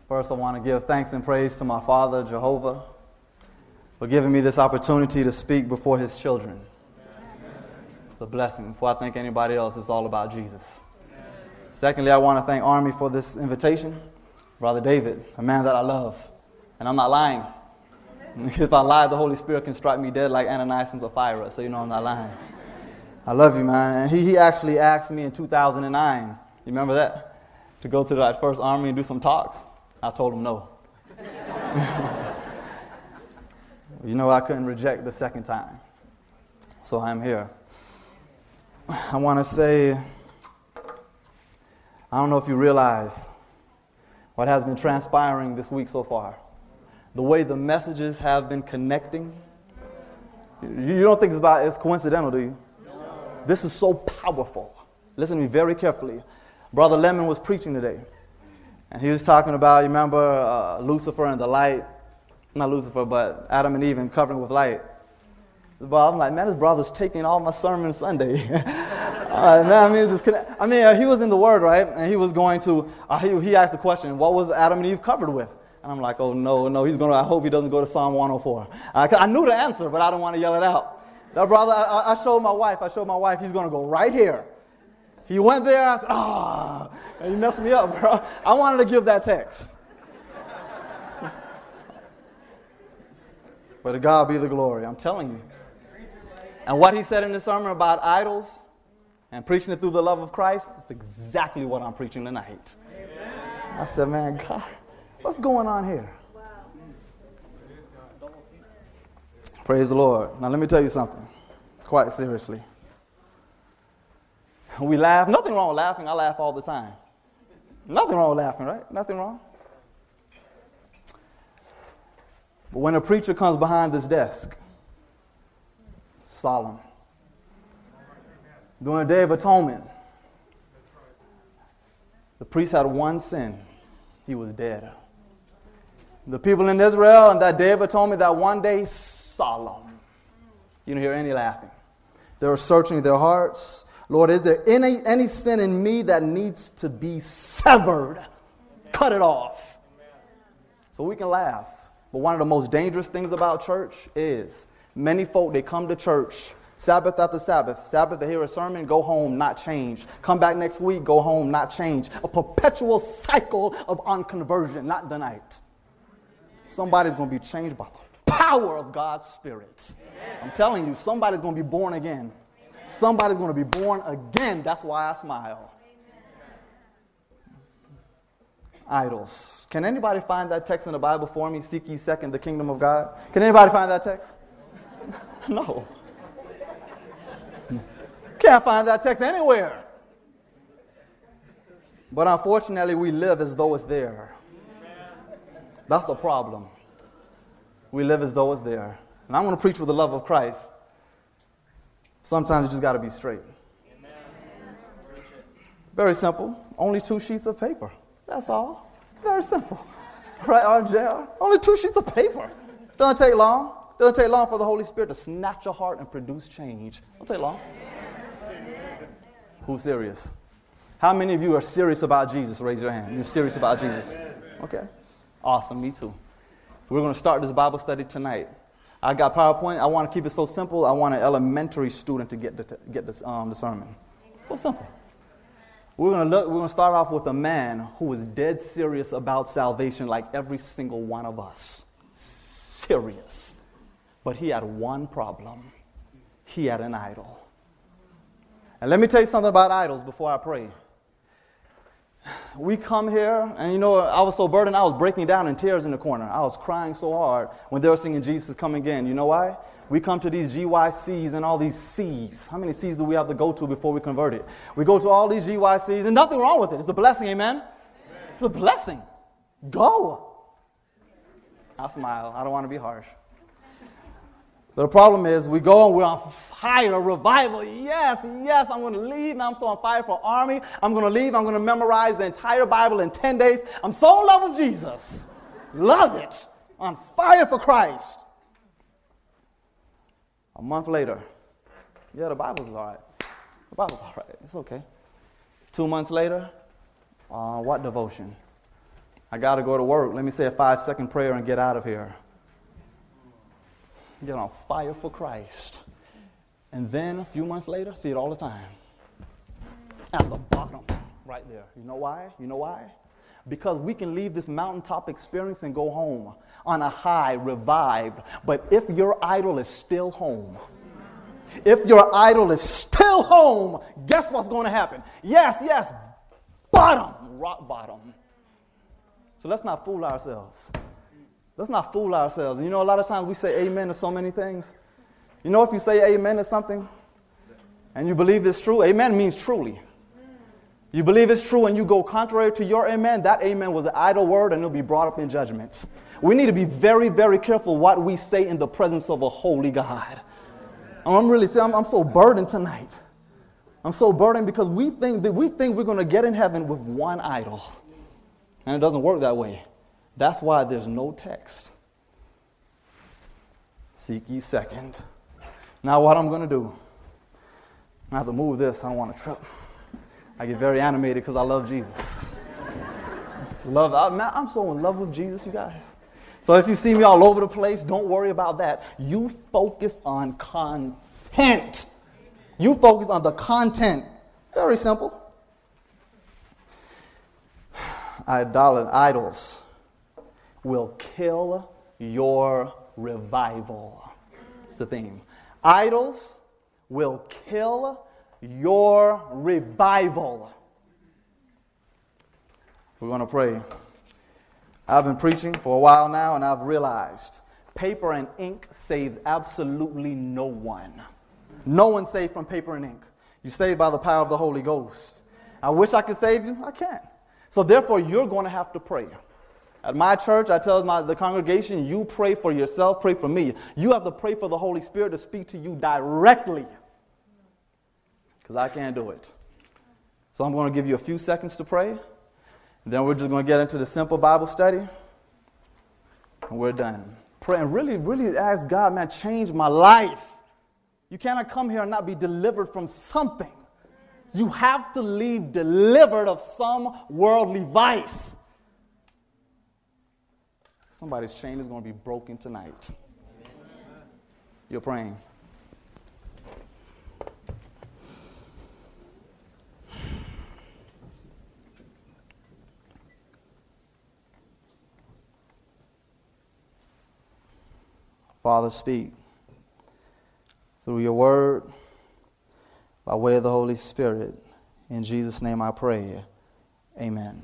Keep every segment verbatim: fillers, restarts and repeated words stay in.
First, I want to give thanks and praise to my Father, Jehovah, for giving me this opportunity to speak before His children. It's a blessing. Before I thank anybody else, it's all about Jesus. Secondly, I want to thank Army for this invitation. Brother David, a man that I love. And I'm not lying. If I lie, the Holy Spirit can strike me dead like Ananias and Sapphira, so you know I'm not lying. I love you, man. And he, he actually asked me in two thousand nine, you remember that? To go to that first Army and do some talks. I told him no. You know, I couldn't reject the second time. So I'm here. I want to say, I don't know if you realize what has been transpiring this week so far. The way the messages have been connecting. You don't think it's about it's coincidental, do you? No. This is so powerful. Listen to me very carefully. Brother Lemon was preaching today. And he was talking about, you remember uh, Lucifer and the light? Not Lucifer, but Adam and Eve and covering with light. But I'm like, man, this brother's taking all my sermons Sunday. uh, man, I mean, just I mean, uh, he was in the Word, right? And he was going to, uh, he, he asked the question, what was Adam and Eve covered with? And I'm like, oh, no, no, he's going to, I hope he doesn't go to Psalm one oh four. Uh, I knew the answer, but I don't want to yell it out. Now, brother, I, I showed my wife, I showed my wife, he's going to go right here. He went there, I said, ah, oh, and you messed me up, bro. I wanted to give that text. But to God be the glory, I'm telling you. And what he said in the sermon about idols and preaching it through the love of Christ, that's exactly what I'm preaching tonight. Amen. I said, man, God, what's going on here? Wow. Praise the Lord. Now let me tell you something, quite seriously. We laugh. Nothing wrong with laughing. I laugh all the time. Nothing wrong with laughing, right? Nothing wrong. But when a preacher comes behind this desk, it's solemn. During the Day of Atonement, the priest had one sin. He was dead. The people in Israel on that Day of Atonement, that one day, solemn. You don't hear any laughing. They were searching their hearts. Lord, is there any, any sin in me that needs to be severed? Cut it off. So we can laugh. But one of the most dangerous things about church is many folk, they come to church Sabbath after Sabbath. Sabbath, they hear a sermon, go home, not change. Come back next week, go home, not change. A perpetual cycle of unconversion, not tonight. Somebody's going to be changed by the power of God's Spirit. I'm telling you, somebody's going to be born again. Somebody's going to be born again. That's why I smile. Idols. Can anybody find that text in the Bible for me? Seek ye second the kingdom of God. Can anybody find that text? No. Can't find that text anywhere. But unfortunately, we live as though it's there. That's the problem. We live as though it's there. And I'm going to preach with the love of Christ. Sometimes you just got to be straight. Amen. Very simple. Only two sheets of paper. That's all. Very simple. Right, R J R? Only two sheets of paper. Doesn't take long. Doesn't take long for the Holy Spirit to snatch your heart and produce change. Don't take long. Amen. Who's serious? How many of you are serious about Jesus? Raise your hand. You're serious about Jesus? Okay. Awesome. Me too. We're going to start this Bible study tonight. I got PowerPoint. I want to keep it so simple. I want an elementary student to get the, get this, um, the sermon. So simple. We're going to look. We're going to start off with a man who was dead serious about salvation, like every single one of us. Serious, but he had one problem. He had an idol. And let me tell you something about idols before I pray. We come here, and you know, I was so burdened, I was breaking down in tears in the corner. I was crying so hard when they were singing Jesus Come Again. You know why? We come to these G Y Cs and all these C's. How many C's do we have to go to before we convert it? We go to all these G Y Cs, and nothing wrong with it. It's a blessing, amen? Amen. It's a blessing. Go. I smile. I don't want to be harsh. But the problem is we go and we're on fire, revival. Yes, yes, I'm going to leave. Now I'm so on fire for Army. I'm going to leave. I'm going to memorize the entire Bible in ten days. I'm so in love with Jesus. Love it. On fire for Christ. A month later, yeah, the Bible's all right. The Bible's all right. It's okay. Two months later, uh, what devotion? I got to go to work. Let me say a five-second prayer and get out of here. Get on fire for Christ. And then a few months later, see it all the time. At the bottom, right there. You know why? You know why? Because we can leave this mountaintop experience and go home on a high, revived. But if your idol is still home, if your idol is still home, guess what's going to happen? Yes, yes, bottom, rock bottom. So let's not fool ourselves. Let's not fool ourselves. You know, a lot of times we say amen to so many things. You know, if you say amen to something and you believe it's true, amen means truly. You believe it's true and you go contrary to your amen, that amen was an idle word and it'll be brought up in judgment. We need to be very, very careful what we say in the presence of a holy God. And I'm really saying, I'm, I'm so burdened tonight. I'm so burdened because we think that we think we're going to get in heaven with one idol. And it doesn't work that way. That's why there's no text. Seek ye second. Now what I'm going to do, I have to move this. I don't want to trip. I get very animated because I love Jesus. So love, I, man, I'm so in love with Jesus, you guys. So if you see me all over the place, don't worry about that. You focus on content. You focus on the content. Very simple. Idol- idols will kill your revival. It's the theme. Idols will kill your revival. We're going to pray. I've been preaching for a while now, and I've realized paper and ink saves absolutely no one. No one saved from paper and ink. You're saved by the power of the Holy Ghost. I wish I could save you. I can't. So therefore, you're going to have to pray. At my church, I tell my, the congregation, you pray for yourself, pray for me. You have to pray for the Holy Spirit to speak to you directly. Because I can't do it. So I'm going to give you a few seconds to pray. And then we're just going to get into the simple Bible study. And we're done. Pray and really, really ask God, man, change my life. You cannot come here and not be delivered from something. You have to leave delivered of some worldly vice. Somebody's chain is going to be broken tonight. You're praying. Father, speak through your word by way of the Holy Spirit. In Jesus' name I pray. Amen.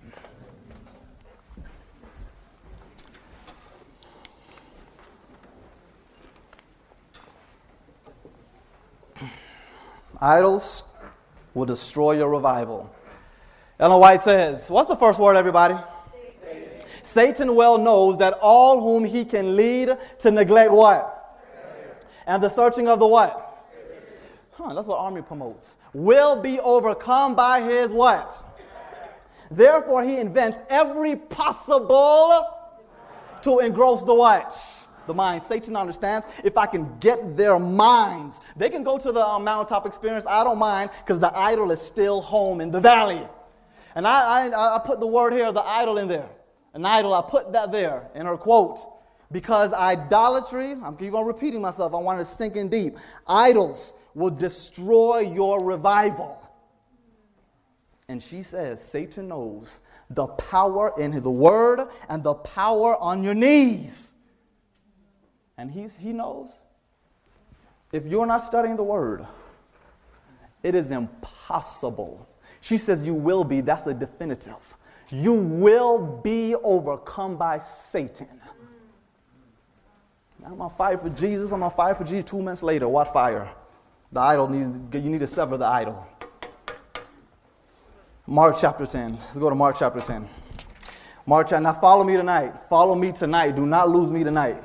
Idols will destroy your revival. Ellen White says, what's the first word, everybody? Satan. Satan well knows that all whom he can lead to neglect what? Prayer. And the searching of the what? Huh, that's what Army promotes. Will be overcome by his what? Therefore he invents every possible to engross the what? The mind. Satan understands if I can get their minds. They can go to the uh, mountaintop experience. I don't mind because the idol is still home in the valley. And I, I, I put the word here, the idol in there. An idol, I put that there in her quote. Because idolatry, I'm keep on repeating myself, I want to sink in deep. Idols will destroy your revival. And she says, Satan knows the power in the word and the power on your knees. And he's, he knows if you're not studying the word, it is impossible. She says you will be. That's the definitive. You will be overcome by Satan. I'm on fire for Jesus. I'm on fire for Jesus. Two minutes later, what fire? The idol needs, you need to sever the idol. Mark chapter ten. Let's go to Mark chapter ten. Mark chapter, now follow me tonight. Follow me tonight. Do not lose me tonight.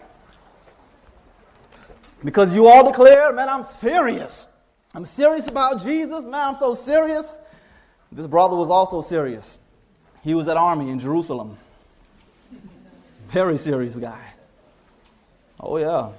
Because you all declare, man, I'm serious. I'm serious about Jesus. Man, I'm so serious. This brother was also serious. He was at Army in Jerusalem. Very serious guy. Oh, yeah.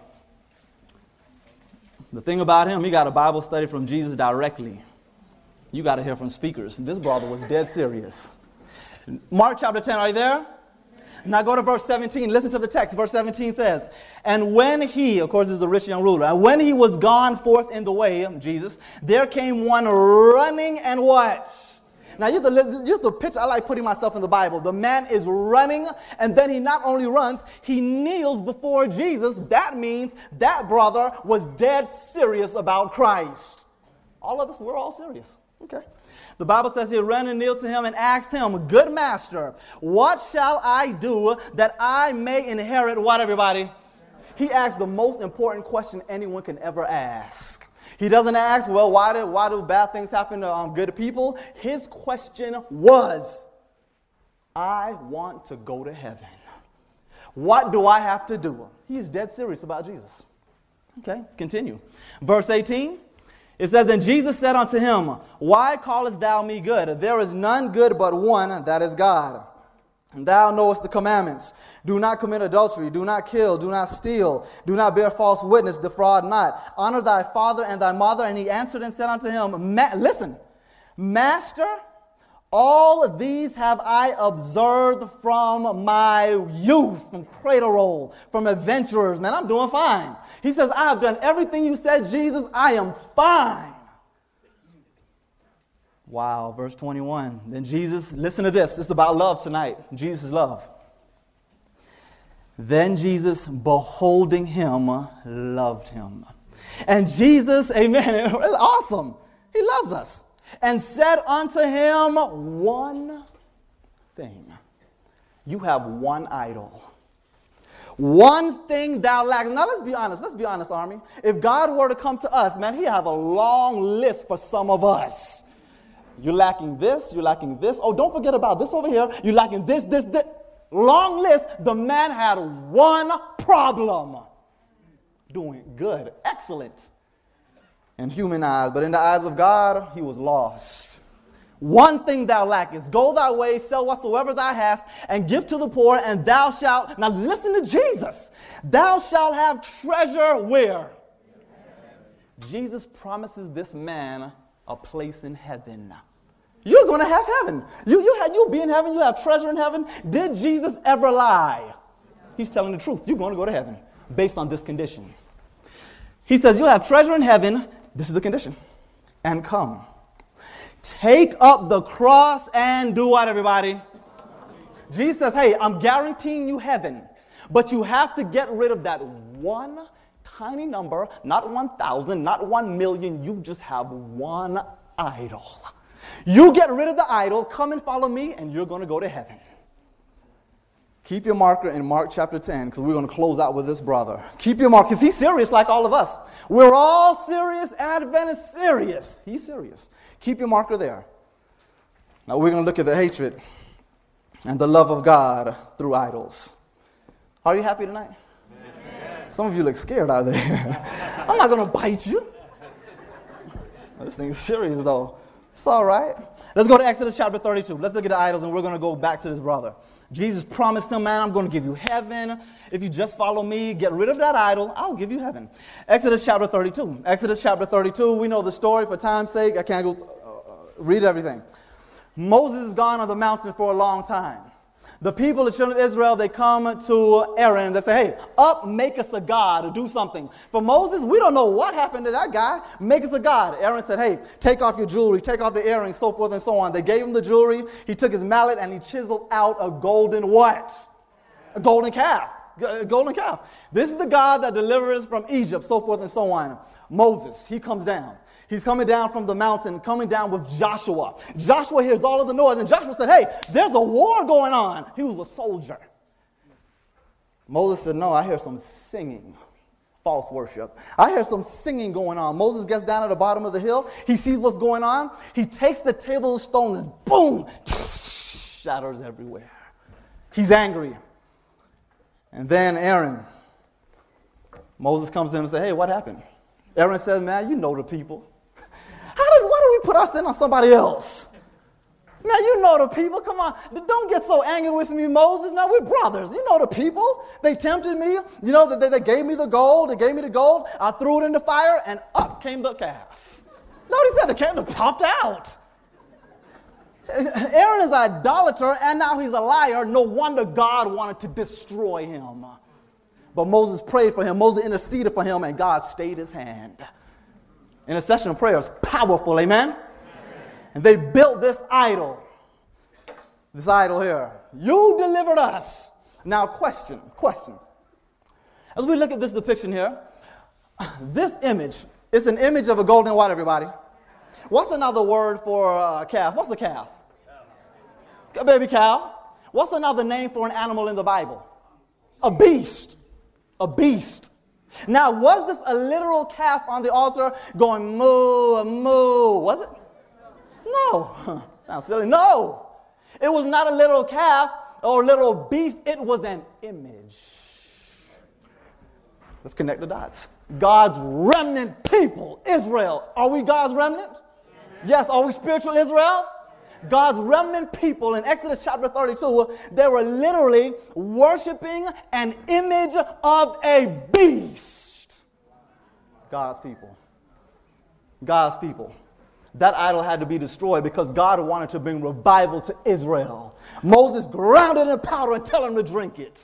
The thing about him, he got a Bible study from Jesus directly. You got to hear from speakers. This brother was dead serious. Mark chapter ten, are you there? Now go to verse seventeen. Listen to the text. Verse seventeen says, and when he, of course, is the rich young ruler, and when he was gone forth in the way, Jesus, there came one running and what? Now you have, to, you have to picture, I like putting myself in the Bible. The man is running, and then he not only runs, he kneels before Jesus. That means that brother was dead serious about Christ. All of us, we're all serious. Okay. The Bible says he ran and kneeled to him and asked him, good master, what shall I do that I may inherit what, everybody? He asked the most important question anyone can ever ask. He doesn't ask, well, why do, why do bad things happen to um, good people? His question was, I want to go to heaven. What do I have to do? He is dead serious about Jesus. Okay, continue. Verse eighteen. It says, then Jesus said unto him, why callest thou me good? There is none good but one, that is God. And thou knowest the commandments. Do not commit adultery. Do not kill. Do not steal. Do not bear false witness. Defraud not. Honor thy father and thy mother. And he answered and said unto him, Ma- listen, Master, all of these have I observed from my youth, from cradle roll, from adventurers. Man, I'm doing fine. He says, I have done everything you said, Jesus. I am fine. Wow, verse twenty-one. Then Jesus, listen to this. It's about love tonight. Jesus' love. Then Jesus, beholding him, loved him. And Jesus, amen, it's awesome. He loves us. And said unto him one thing. You have one idol. One thing thou lackest. Now let's be honest. Let's be honest, Army. If God were to come to us, man, he'd have a long list for some of us. You're lacking this. You're lacking this. Oh, don't forget about this over here. You're lacking this, this, this. Long list. The man had one problem. Doing good. Excellent. In human eyes, but in the eyes of God, he was lost. One thing thou lackest, go thy way, sell whatsoever thou hast, and give to the poor, and thou shalt, now listen to Jesus, thou shalt have treasure where? Jesus promises this man a place in heaven. You're going to have heaven. You, you have, you'll be in heaven, you have treasure in heaven. Did Jesus ever lie? He's telling the truth. You're going to go to heaven based on this condition. He says, you'll have treasure in heaven. This is the condition. And come. Take up the cross and do what, everybody? Jesus says, hey, I'm guaranteeing you heaven. But you have to get rid of that one tiny number, not one thousand, not one million. You just have one idol. You get rid of the idol, come and follow me, and you're going to go to heaven. Keep your marker in Mark chapter ten, because we're going to close out with this brother. Keep your marker, because he's serious like all of us. We're all serious. Advent is serious. He's serious. Keep your marker there. Now we're going to look at the hatred and the love of God through idols. Are you happy tonight? Amen. Some of you look scared out there. I'm not going to bite you. This thing is serious, though. It's all right. Let's go to Exodus chapter thirty-two. Let's look at the idols, and we're going to go back to this brother. Jesus promised him, man, I'm going to give you heaven. If you just follow me, get rid of that idol, I'll give you heaven. Exodus chapter thirty-two. Exodus chapter thirty-two, we know the story. For time's sake, I can't go uh, read everything. Moses has gone on the mountain for a long time. The people, the children of Israel, they come to Aaron and they say, hey, up, make us a god or do something. For Moses, we don't know what happened to that guy. Make us a god. Aaron said, hey, take off your jewelry, take off the earrings, so forth and so on. They gave him the jewelry. He took his mallet and he chiseled out a golden what? A golden calf. A golden calf. This is the God that delivered us from Egypt, so forth and so on. Moses, he comes down. He's coming down from the mountain, coming down with Joshua. Joshua hears all of the noise, and Joshua said, hey, there's a war going on. He was a soldier. Moses said, no, I hear some singing. False worship. I hear some singing going on. Moses gets down at the bottom of the hill. He sees what's going on. He takes the table of stones and boom, shatters everywhere. He's angry. And then Aaron, Moses comes in and says, hey, what happened? Aaron says, man, you know the people. How did, why do we put our sin on somebody else? Man, you know the people. Come on. Don't get so angry with me, Moses. Man, we're brothers. You know the people. They tempted me. You know, they, they gave me the gold. They gave me the gold. I threw it in the fire, and up came the calf. No, he said the calf popped out. Aaron is an idolater, and now he's a liar. No wonder God wanted to destroy him. But Moses prayed for him. Moses interceded for him, and God stayed his hand. Intercession prayer is powerful, amen? Amen? And they built this idol. This idol here. You delivered us. Now, question, question. As we look at this depiction here, this image, it's an image of a golden what, everybody? What's another word for a calf? What's a calf? A baby cow. What's another name for an animal in the Bible? A beast. A beast. Now, was this a literal calf on the altar going moo, moo? Was it? No. Sounds silly. No. It was not a little calf or a little beast. It was an image. Let's connect the dots. God's remnant people, Israel. Are we God's remnant? Yes. Are we spiritual Israel? God's remnant people in Exodus chapter thirty-two, they were literally worshiping an image of a beast. God's people. God's people. That idol had to be destroyed because God wanted to bring revival to Israel. Moses ground it in powder and tell him to drink it.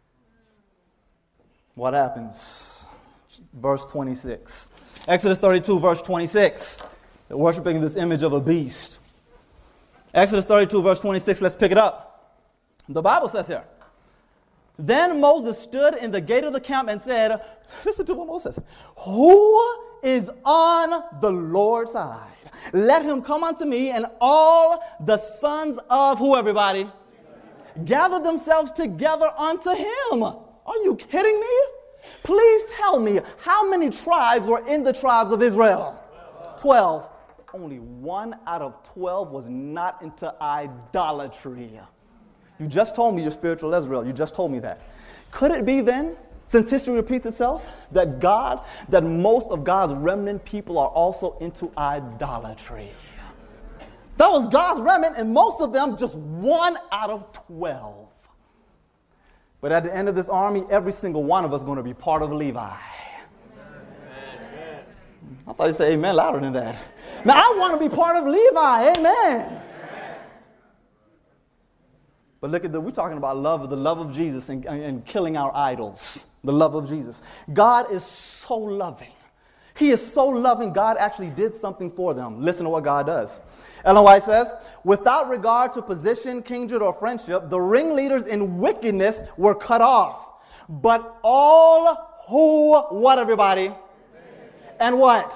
What happens? Verse twenty-six. Exodus thirty-two, verse twenty-six. They're worshiping this image of a beast. Exodus thirty-two, verse twenty-six, let's pick it up. The Bible says here, then Moses stood in the gate of the camp and said, listen to what Moses says, who is on the Lord's side? Let him come unto me, and all the sons of who, everybody? Gather themselves together unto him. Are you kidding me? Please tell me, how many tribes were in the tribes of Israel? Twelve. Only one out of twelve was not into idolatry. You just told me you're spiritual Israel. You just told me that. Could it be then, since history repeats itself, that God, that most of God's remnant people are also into idolatry? That was God's remnant, and most of them just one out of twelve. But at the end of this army, every single one of us is going to be part of Levi. Amen. I thought you said amen louder than that. Now, I want to be part of Levi. Amen. Amen. But look at the, we're talking about love, the love of Jesus and, and killing our idols. The love of Jesus. God is so loving. He is so loving, God actually did something for them. Listen to what God does. Ellen White says, without regard to position, kindred, or friendship, the ringleaders in wickedness were cut off. But all who, what, everybody? And what?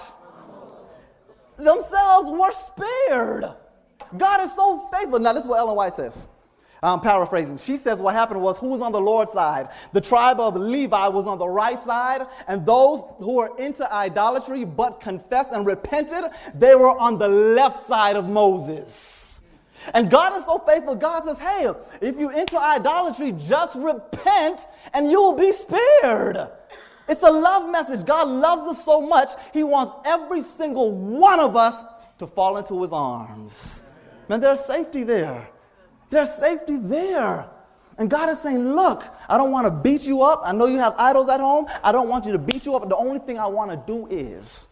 Themselves were spared. God is so faithful. Now, this is what Ellen White says. I'm paraphrasing. She says what happened was, who was on the Lord's side? The tribe of Levi was on the right side, and those who were into idolatry but confessed and repented, they were on the left side of Moses. And God is so faithful. God says, hey, if you're into idolatry, just repent and you will be spared. It's a love message. God loves us so much, he wants every single one of us to fall into his arms. Man, there's safety there. There's safety there. And God is saying, look, I don't want to beat you up. I know you have idols at home. I don't want you to beat you up. The only thing I want to do is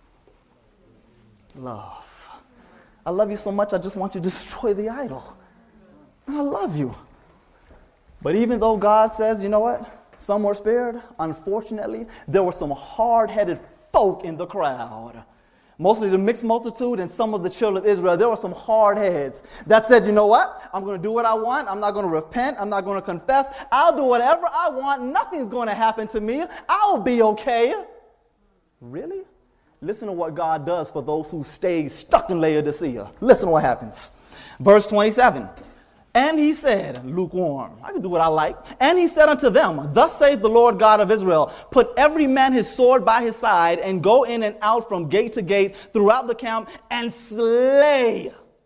love. I love you so much, I just want you to destroy the idol. And I love you. But even though God says, you know what? Some were spared. Unfortunately, there were some hard-headed folk in the crowd. Mostly the mixed multitude and some of the children of Israel. There were some hard heads that said, you know what? I'm going to do what I want. I'm not going to repent. I'm not going to confess. I'll do whatever I want. Nothing's going to happen to me. I'll be okay. Really? Listen to what God does for those who stay stuck in Laodicea. Listen to what happens. Verse twenty-seven. And he said, lukewarm, I can do what I like. And he said unto them, thus saith the Lord God of Israel, put every man his sword by his side, and go in and out from gate to gate throughout the camp, and slay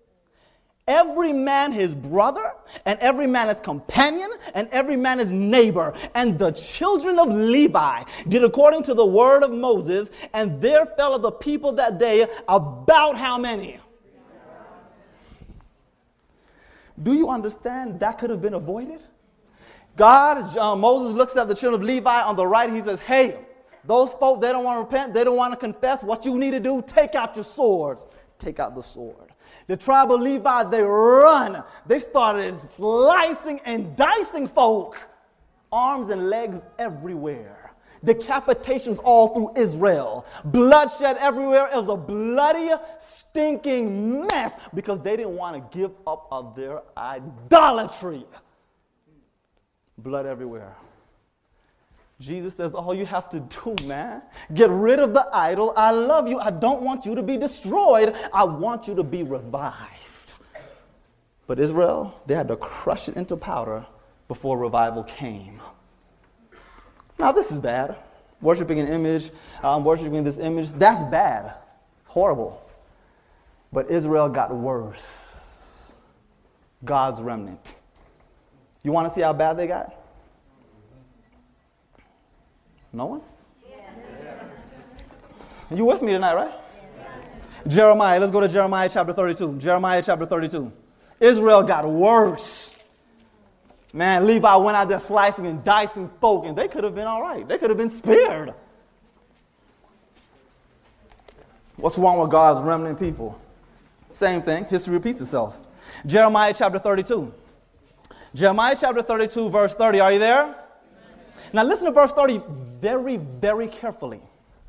every man his brother, and every man his companion, and every man his neighbor. And the children of Levi did according to the word of Moses, and there fell of the people that day about how many? Do you understand that could have been avoided? God, uh, Moses looks at the children of Levi on the right. He says, hey, those folk, they don't want to repent. They don't want to confess. What you need to do, take out your swords. Take out the sword. The tribe of Levi, they run. They started slicing and dicing folk. Arms and legs everywhere. Decapitations all through Israel. Bloodshed everywhere. It was a bloody, stinking mess because they didn't want to give up of their idolatry. Blood everywhere. Jesus says, all you have to do, man, get rid of the idol. I love you. I don't want you to be destroyed. I want you to be revived. But Israel, they had to crush it into powder before revival came. Now, this is bad. Worshiping an image, um, worshiping this image, that's bad. Horrible. But Israel got worse. God's remnant. You want to see how bad they got? No one? Yeah. You with me tonight, right? Yeah. Jeremiah, let's go to Jeremiah chapter thirty-two. Jeremiah chapter thirty-two. Israel got worse. Man, Levi went out there slicing and dicing folk, and they could have been all right. They could have been spared. What's wrong with God's remnant people? Same thing. History repeats itself. Jeremiah chapter thirty-two. Jeremiah chapter thirty-two, verse thirty. Are you there? Now listen to verse thirty very, very carefully.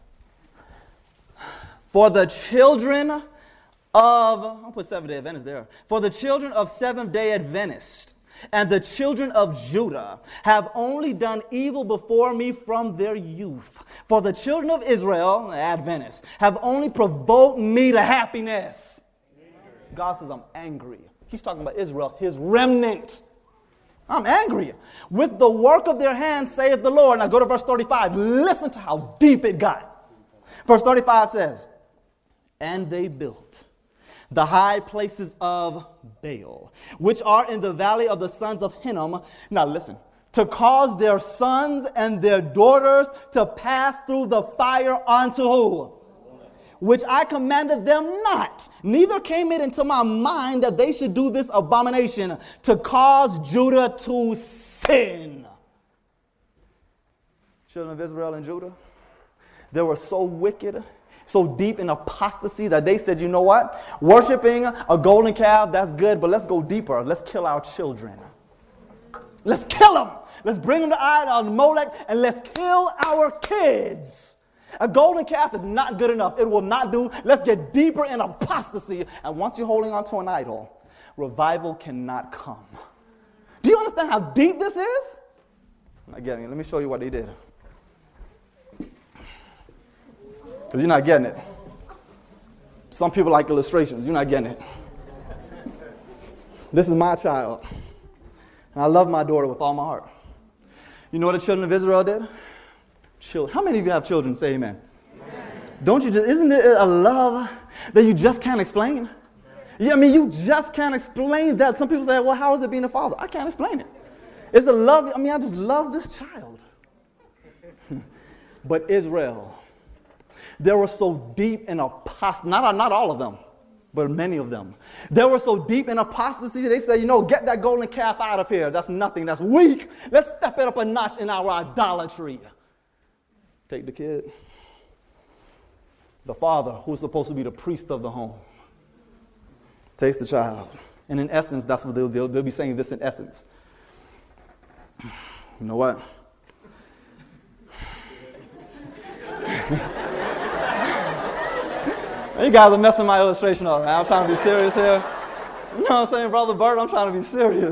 For the children of, I'll put Seventh-day Adventists there. For the children of Seventh-day Adventists and the children of Judah have only done evil before me from their youth. For the children of Israel, Adventists, have only provoked me to happiness. God says, I'm angry. He's talking about Israel, his remnant. I'm angry. With the work of their hands, saith the Lord. Now go to verse thirty-five. Listen to how deep it got. Verse thirty-five says, and they built the high places of Baal, which are in the valley of the sons of Hinnom. Now listen. To cause their sons and their daughters to pass through the fire unto who? Which I commanded them not. Neither came it into my mind that they should do this abomination to cause Judah to sin. Children of Israel and Judah, they were so wicked, so deep in apostasy that they said, you know what? Worshiping a golden calf, that's good, but let's go deeper. Let's kill our children. Let's kill them. Let's bring them to idol, Molech, and let's kill our kids. A golden calf is not good enough. It will not do. Let's get deeper in apostasy. And once you're holding on to an idol, revival cannot come. Do you understand how deep this is? I'm not getting it. Let me show you what they did. Because you're not getting it. Some people like illustrations. You're not getting it. This is my child. And I love my daughter with all my heart. You know what the children of Israel did? Children. How many of you have children? Say amen. Amen. Don't you just, isn't it a love that you just can't explain? Yeah, I mean, you just can't explain that. Some people say, well, how is it being a father? I can't explain it. It's a love, I mean, I just love this child. But Israel, they were so deep in apostasy, not, not all of them, but many of them. They were so deep in apostasy, they said, you know, get that golden calf out of here. That's nothing. That's weak. Let's step it up a notch in our idolatry. Take the kid. The father, who's supposed to be the priest of the home, takes the child. And in essence, that's what they'll, they'll, they'll be saying this in essence. You know what? You guys are messing my illustration up, man. I'm trying to be serious here. You know what I'm saying, Brother Bert? I'm trying to be serious.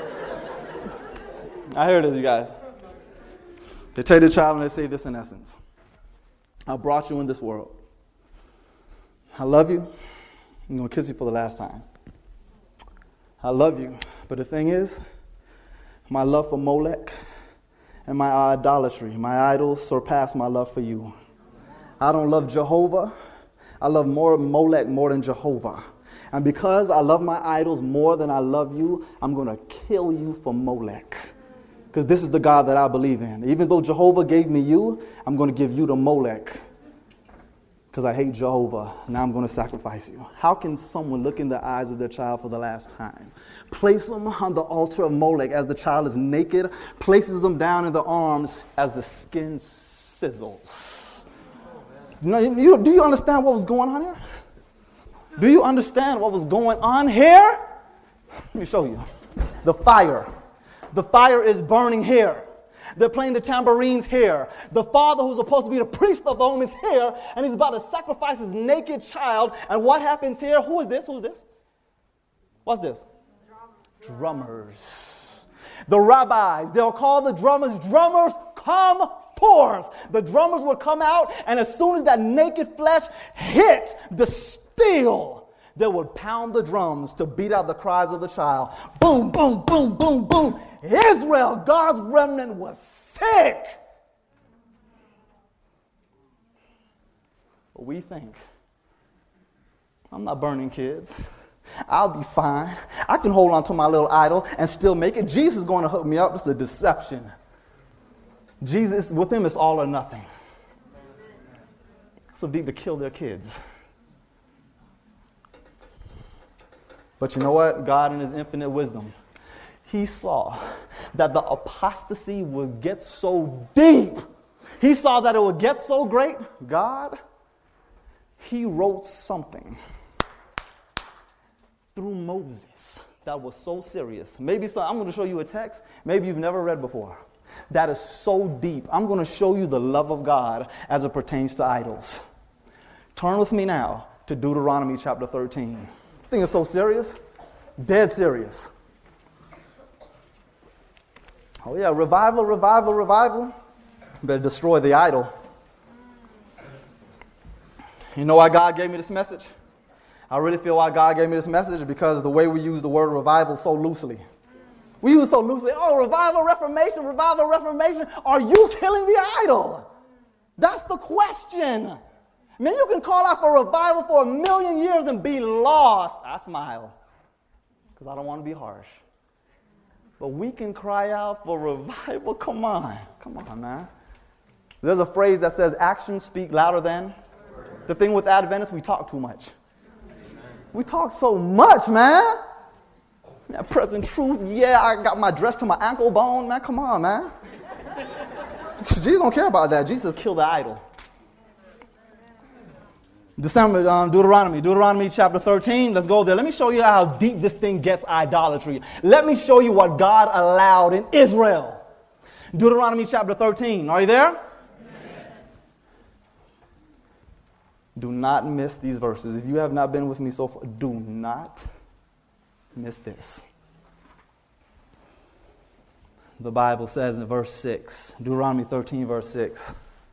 I hear this, you guys. They take the child and they say this in essence. I brought you in this world. I love you. I'm going to kiss you for the last time. I love you. But the thing is, my love for Molech and my idolatry, my idols surpass my love for you. I don't love Jehovah. I love more Molech more than Jehovah. And because I love my idols more than I love you, I'm going to kill you for Molech. Because this is the God that I believe in. Even though Jehovah gave me you, I'm going to give you to Molech. Because I hate Jehovah. Now I'm going to sacrifice you. How can someone look in the eyes of their child for the last time, place them on the altar of Molech as the child is naked, places them down in the arms as the skin sizzles? You know, you, do you understand what was going on here? Do you understand what was going on here? Let me show you. The fire. The fire is burning here. They're playing the tambourines here. The father who's supposed to be the priest of the home is here, and he's about to sacrifice his naked child. And what happens here? Who is this? Who's this? What's this? Drummers. Drummers. The rabbis, they'll call the drummers, drummers, come forth. The drummers would come out, and as soon as that naked flesh hit the steel, they would pound the drums to beat out the cries of the child. Boom, boom, boom, boom, boom. Israel, God's remnant, was sick. But we think, I'm not burning kids. I'll be fine. I can hold on to my little idol and still make it. Jesus is going to hook me up. It's a deception. Jesus, with him, it's all or nothing. So deep to kill their kids. But you know what? God, in his infinite wisdom, he saw that the apostasy would get so deep. He saw that it would get so great. God, he wrote something through Moses that was so serious. Maybe so, I'm going to show you a text maybe you've never read before. That is so deep. I'm going to show you the love of God as it pertains to idols. Turn with me now to Deuteronomy chapter thirteen. I think it's so serious. Dead serious. Oh yeah, revival, revival, revival. Better destroy the idol. You know why God gave me this message? I really feel why God gave me this message because the way we use the word revival so loosely. We use it so loosely. Oh, revival, reformation, revival, reformation. Are you killing the idol? That's the question. Man, you can call out for revival for a million years and be lost. I smile because I don't want to be harsh. But we can cry out for revival. Come on. Come on, man. There's a phrase that says actions speak louder than. The thing with Adventists, we talk too much. We talk so much, man. Man, present truth, yeah, I got my dress to my ankle bone. Man, come on, man. Jesus don't care about that. Jesus killed the idol. December, um, Deuteronomy, Deuteronomy chapter thirteen. Let's go there. Let me show you how deep this thing gets, idolatry. Let me show you what God allowed in Israel. Deuteronomy chapter thirteen. Are you there? Amen. Do not miss these verses. If you have not been with me so far, do not miss this. The Bible says in verse six, Deuteronomy thirteen, verse six.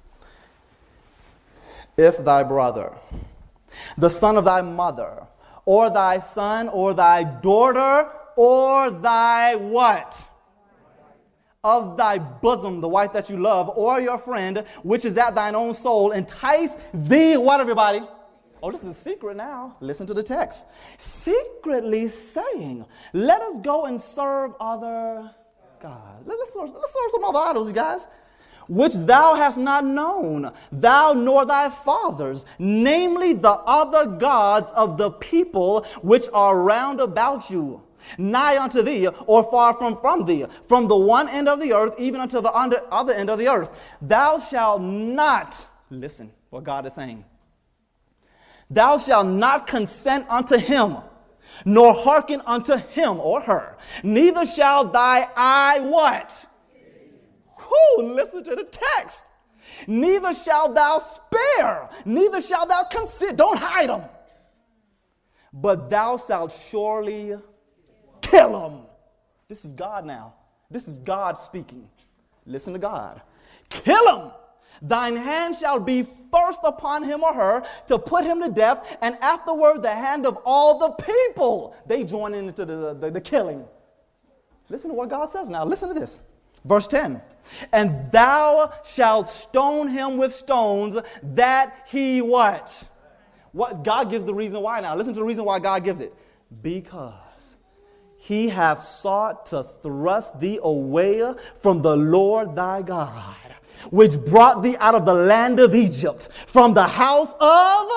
If thy brother, the son of thy mother, or thy son, or thy daughter, or thy what? Of thy bosom, the wife that you love, or your friend, which is at thine own soul, entice thee, what, everybody? Oh, this is a secret now. Listen to the text. Secretly saying, let us go and serve other gods. Let's serve, let's serve some other idols, you guys. Which thou hast not known, thou nor thy fathers, namely the other gods of the people which are round about you, nigh unto thee, or far from, from thee, from the one end of the earth, even unto the under, other end of the earth. Thou shalt not, listen what God is saying, thou shalt not consent unto him, nor hearken unto him or her, neither shall thy eye what? Who? Listen to the text. Neither shalt thou spare, neither shalt thou consider. Don't hide them. But thou shalt surely kill them. This is God now. This is God speaking. Listen to God. Kill him. Thine hand shall be first upon him or her to put him to death, and afterward the hand of all the people. They join into the, the, the killing. Listen to what God says now. Listen to this. Verse ten. And thou shalt stone him with stones that he what? What? God gives the reason why now. Listen to the reason why God gives it. Because he hath sought to thrust thee away from the Lord thy God, which brought thee out of the land of Egypt, from the house of...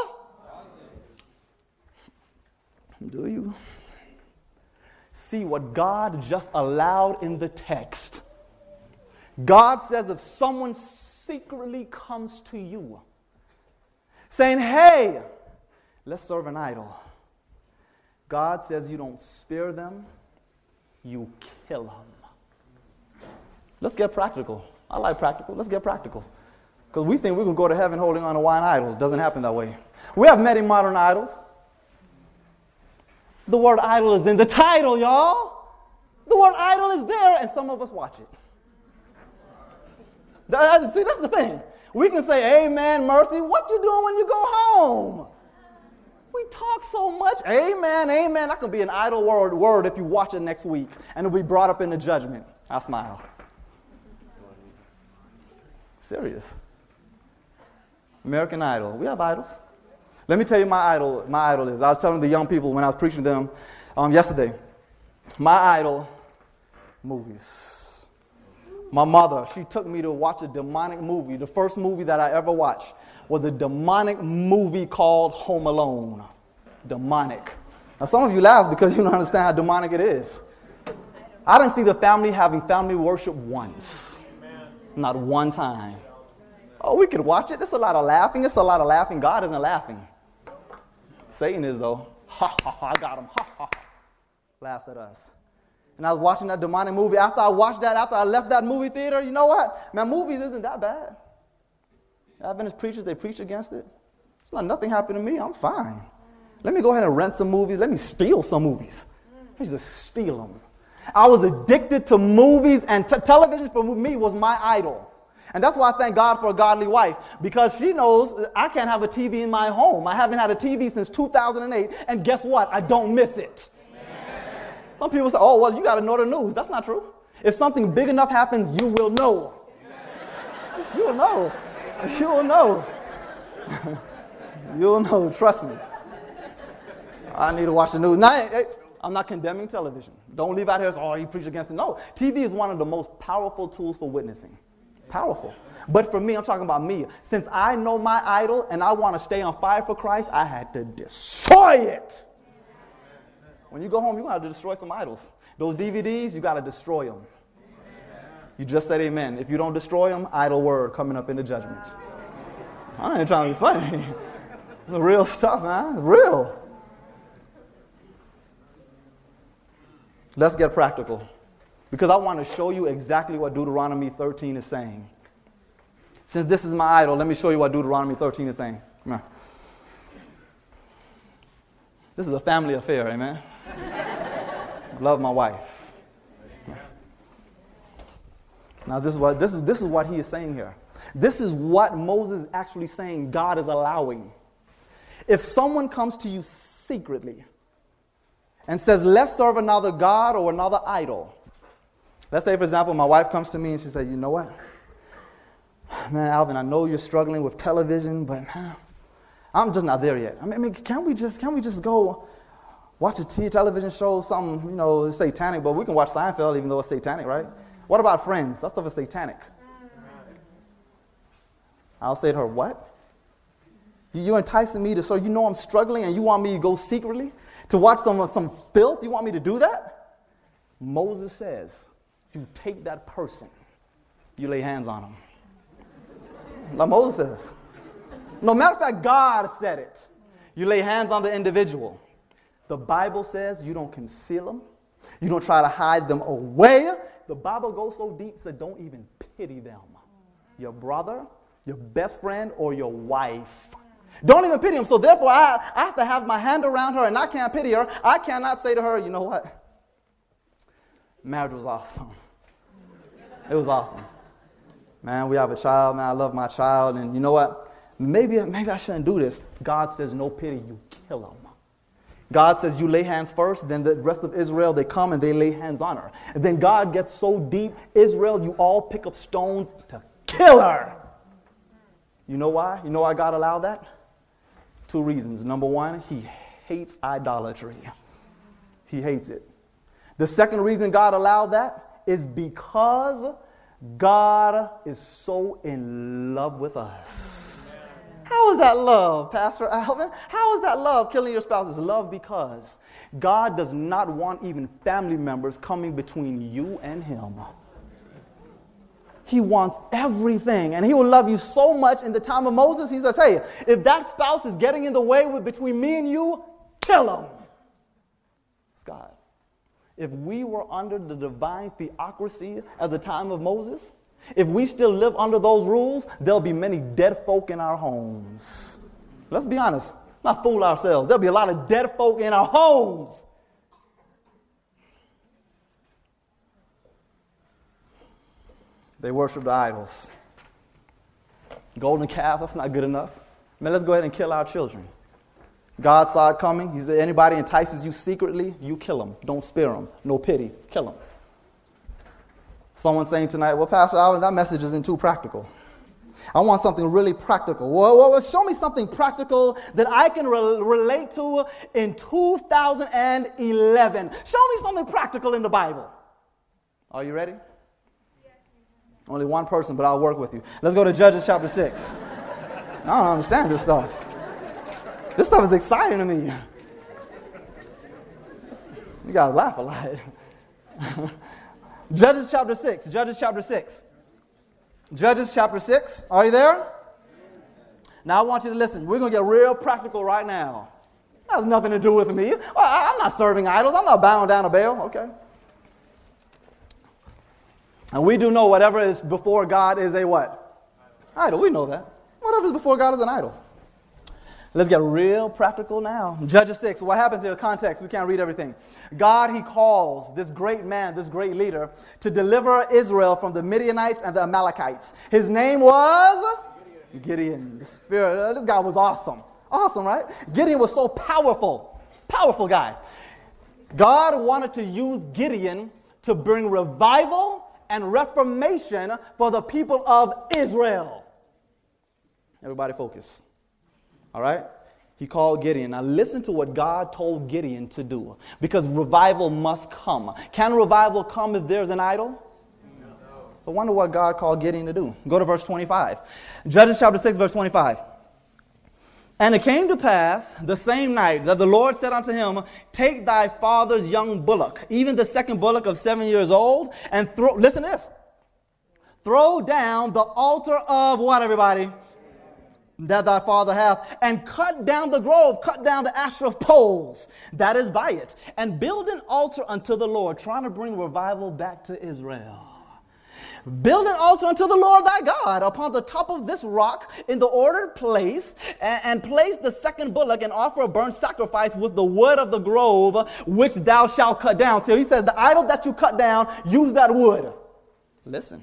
Do you see what God just allowed in the text? God says if someone secretly comes to you saying, hey, let's serve an idol. God says you don't spare them, you kill them. Let's get practical. I like practical. Let's get practical. Because we think we can go to heaven holding on to one idol. It doesn't happen that way. We have many modern idols. The word idol is in the title, y'all. The word idol is there, and some of us watch it. That, see, that's the thing. We can say, amen, mercy. What you doing when you go home? We talk so much. Amen, amen. That could be an idle word, word if you watch it next week, and it'll be brought up in the judgment. I smile. Serious. American Idol. We have idols. Let me tell you my idol. My idol is. I was telling the young people when I was preaching to them um, yesterday. My idol, movies. My mother, she took me to watch a demonic movie. The first movie that I ever watched was a demonic movie called Home Alone. Demonic. Now some of you laugh because you don't understand how demonic it is. I didn't see the family having family worship once. Not one time. Oh, we could watch it. It's a lot of laughing. It's a lot of laughing. God isn't laughing. Satan is, though. Ha, ha, ha, I got him. Ha, ha, ha. Laughs at us. And I was watching that demonic movie. After I watched that, after I left that movie theater, you know what? Man, movies isn't that bad. Adventist preachers, they preach against it. It's not nothing happened to me. I'm fine. Let me go ahead and rent some movies. Let me steal some movies. I used to steal them. I was addicted to movies, and t- television for me was my idol. And that's why I thank God for a godly wife, because she knows I can't have a T V in my home. I haven't had a T V since two thousand eight, and guess what? I don't miss it. Amen. Some people say, oh, well, you got to know the news. That's not true. If something big enough happens, you will know. Amen. You'll know. You'll know. You'll know. Trust me. I need to watch the news. Now, I'm not condemning television. Don't leave out here and say, oh, you preach against it. No. T V is one of the most powerful tools for witnessing. Powerful. But for me, I'm talking about me. Since I know my idol and I want to stay on fire for Christ, I had to destroy it. When you go home, you're going to have to destroy some idols. Those D V Ds, you got to destroy them. You just said amen. If you don't destroy them, idle word coming up in the judgment. I ain't trying to be funny. The real stuff, man. Real. Let's get practical. Because I want to show you exactly what Deuteronomy thirteen is saying. Since this is my idol, let me show you what Deuteronomy thirteen is saying. Come on. This is a family affair, amen? Love my wife. Now this is what this is this is what he is saying here. This is what Moses is actually saying God is allowing. If someone comes to you secretly and says, let's serve another god or another idol. Let's say, for example, my wife comes to me and she said, you know what? Man, Alvin, I know you're struggling with television, but man, I'm just not there yet. I mean, I mean can't we just can't we just go watch a t- television show, something, you know, it's satanic, but we can watch Seinfeld even though it's satanic, right? What about Friends? That stuff is satanic. I'll say to her, what? You're enticing me to, so you know I'm struggling and you want me to go secretly to watch some, some filth? You want me to do that? Moses says, you take that person, you lay hands on him. Like Moses says. No matter of fact, God said it. You lay hands on the individual. The Bible says you don't conceal them. You don't try to hide them away. The Bible goes so deep, it said don't even pity them. Your brother, your best friend, or your wife. Don't even pity them. So therefore, I, I have to have my hand around her, and I can't pity her. I cannot say to her, you know what? Marriage was awesome. It was awesome. Man, we have a child. Man, I love my child. And you know what? Maybe, maybe I shouldn't do this. God says no pity. You kill them. God says you lay hands first. Then the rest of Israel, they come and they lay hands on her. And then God gets so deep. Israel, you all pick up stones to kill her. You know why? You know why God allowed that? Two reasons. Number one, he hates idolatry. He hates it. The second reason God allowed that is because God is so in love with us. How is that love, Pastor Alvin? How is that love, killing your spouse? It's love because God does not want even family members coming between you and him. He wants everything, and he will love you so much. In the time of Moses, he says, hey, if that spouse is getting in the way with, between me and you, kill him. God. If we were under the divine theocracy at the time of Moses, if we still live under those rules, there'll be many dead folk in our homes. Let's be honest, not fool ourselves. There'll be a lot of dead folk in our homes. They worship the idols. Golden calf, that's not good enough. Man, let's go ahead and kill our children. God saw it coming. He said, anybody entices you secretly, you kill them. Don't spare them. No pity. Kill them. Someone saying tonight, well, Pastor Alvin, that message isn't too practical. I want something really practical. Well, well show me something practical that I can re- relate to in two thousand eleven. Show me something practical in the Bible. Are you ready? Yes. Only one person, but I'll work with you. Let's go to Judges chapter six. I don't understand this stuff. This stuff is exciting to me. You guys laugh a lot. Judges chapter six. Judges chapter six. Judges chapter six. Are you there? Now I want you to listen. We're going to get real practical right now. That has nothing to do with me. Well, I'm not serving idols. I'm not bowing down to Baal. Okay. And we do know whatever is before God is a what? Idol. We know that. Whatever is before God is an idol. Let's get real practical now. Judges six. What happens here? Context. We can't read everything. God, he calls this great man, this great leader, to deliver Israel from the Midianites and the Amalekites. His name was Gideon. Gideon. This, this guy was awesome. Awesome, right? Gideon was so powerful. Powerful guy. God wanted to use Gideon to bring revival and reformation for the people of Israel. Everybody focus. All right? He called Gideon. Now listen to what God told Gideon to do. Because revival must come. Can revival come if there's an idol? No. So I wonder what God called Gideon to do. Go to verse twenty-five. Judges chapter six, verse twenty-five. And it came to pass the same night that the Lord said unto him, take thy father's young bullock, even the second bullock of seven years old, and throw, listen to this, throw down the altar of what, everybody? That thy father hath, and cut down the grove, cut down the Asherah poles that is by it, and build an altar unto the Lord, trying to bring revival back to Israel. Build an altar unto the Lord thy God upon the top of this rock in the ordered place, and, and place the second bullock and offer a burnt sacrifice with the wood of the grove which thou shalt cut down. So he says, the idol that you cut down, use that wood. Listen.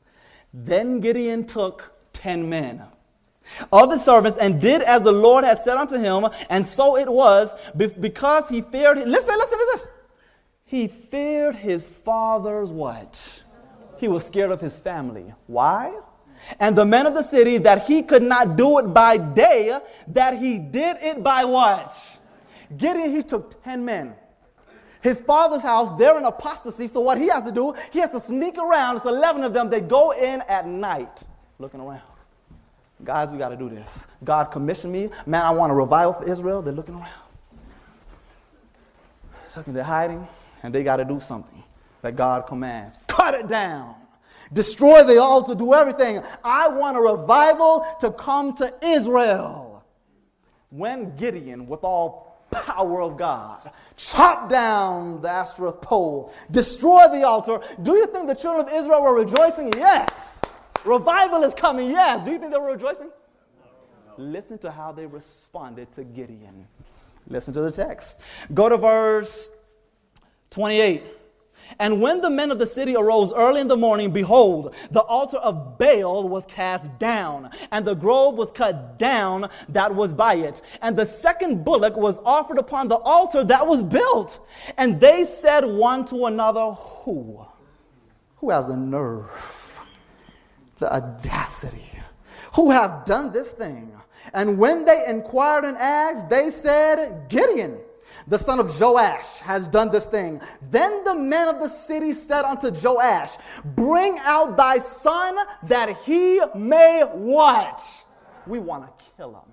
Then Gideon took ten men of his servants and did as the Lord had said unto him, and so it was, because he feared, listen, listen to this. He feared his father's what? He was scared of his family. Why? And the men of the city, that he could not do it by day, that he did it by what? Gideon, he took ten men. His father's house, they're in apostasy, so what he has to do, he has to sneak around. It's eleven of them. They go in at night, looking around. Guys, we got to do this. God commissioned me. Man, I want a revival for Israel. They're looking around. They're hiding, and they got to do something that God commands. Cut it down. Destroy the altar. Do everything. I want a revival to come to Israel. When Gideon, with all power of God, chopped down the Asherah pole, destroy the altar, do you think the children of Israel were rejoicing? Yes. Revival is coming, yes. Do you think they were rejoicing? No. Listen to how they responded to Gideon. Listen to the text. Go to verse twenty-eight. And when the men of the city arose early in the morning, behold, the altar of Baal was cast down, and the grove was cut down that was by it. And the second bullock was offered upon the altar that was built. And they said one to another, who? Who has the nerve? The audacity, who have done this thing? And when they inquired and asked, they said, Gideon, the son of Joash, has done this thing. Then the men of the city said unto Joash, bring out thy son, that he may what? We want to kill him,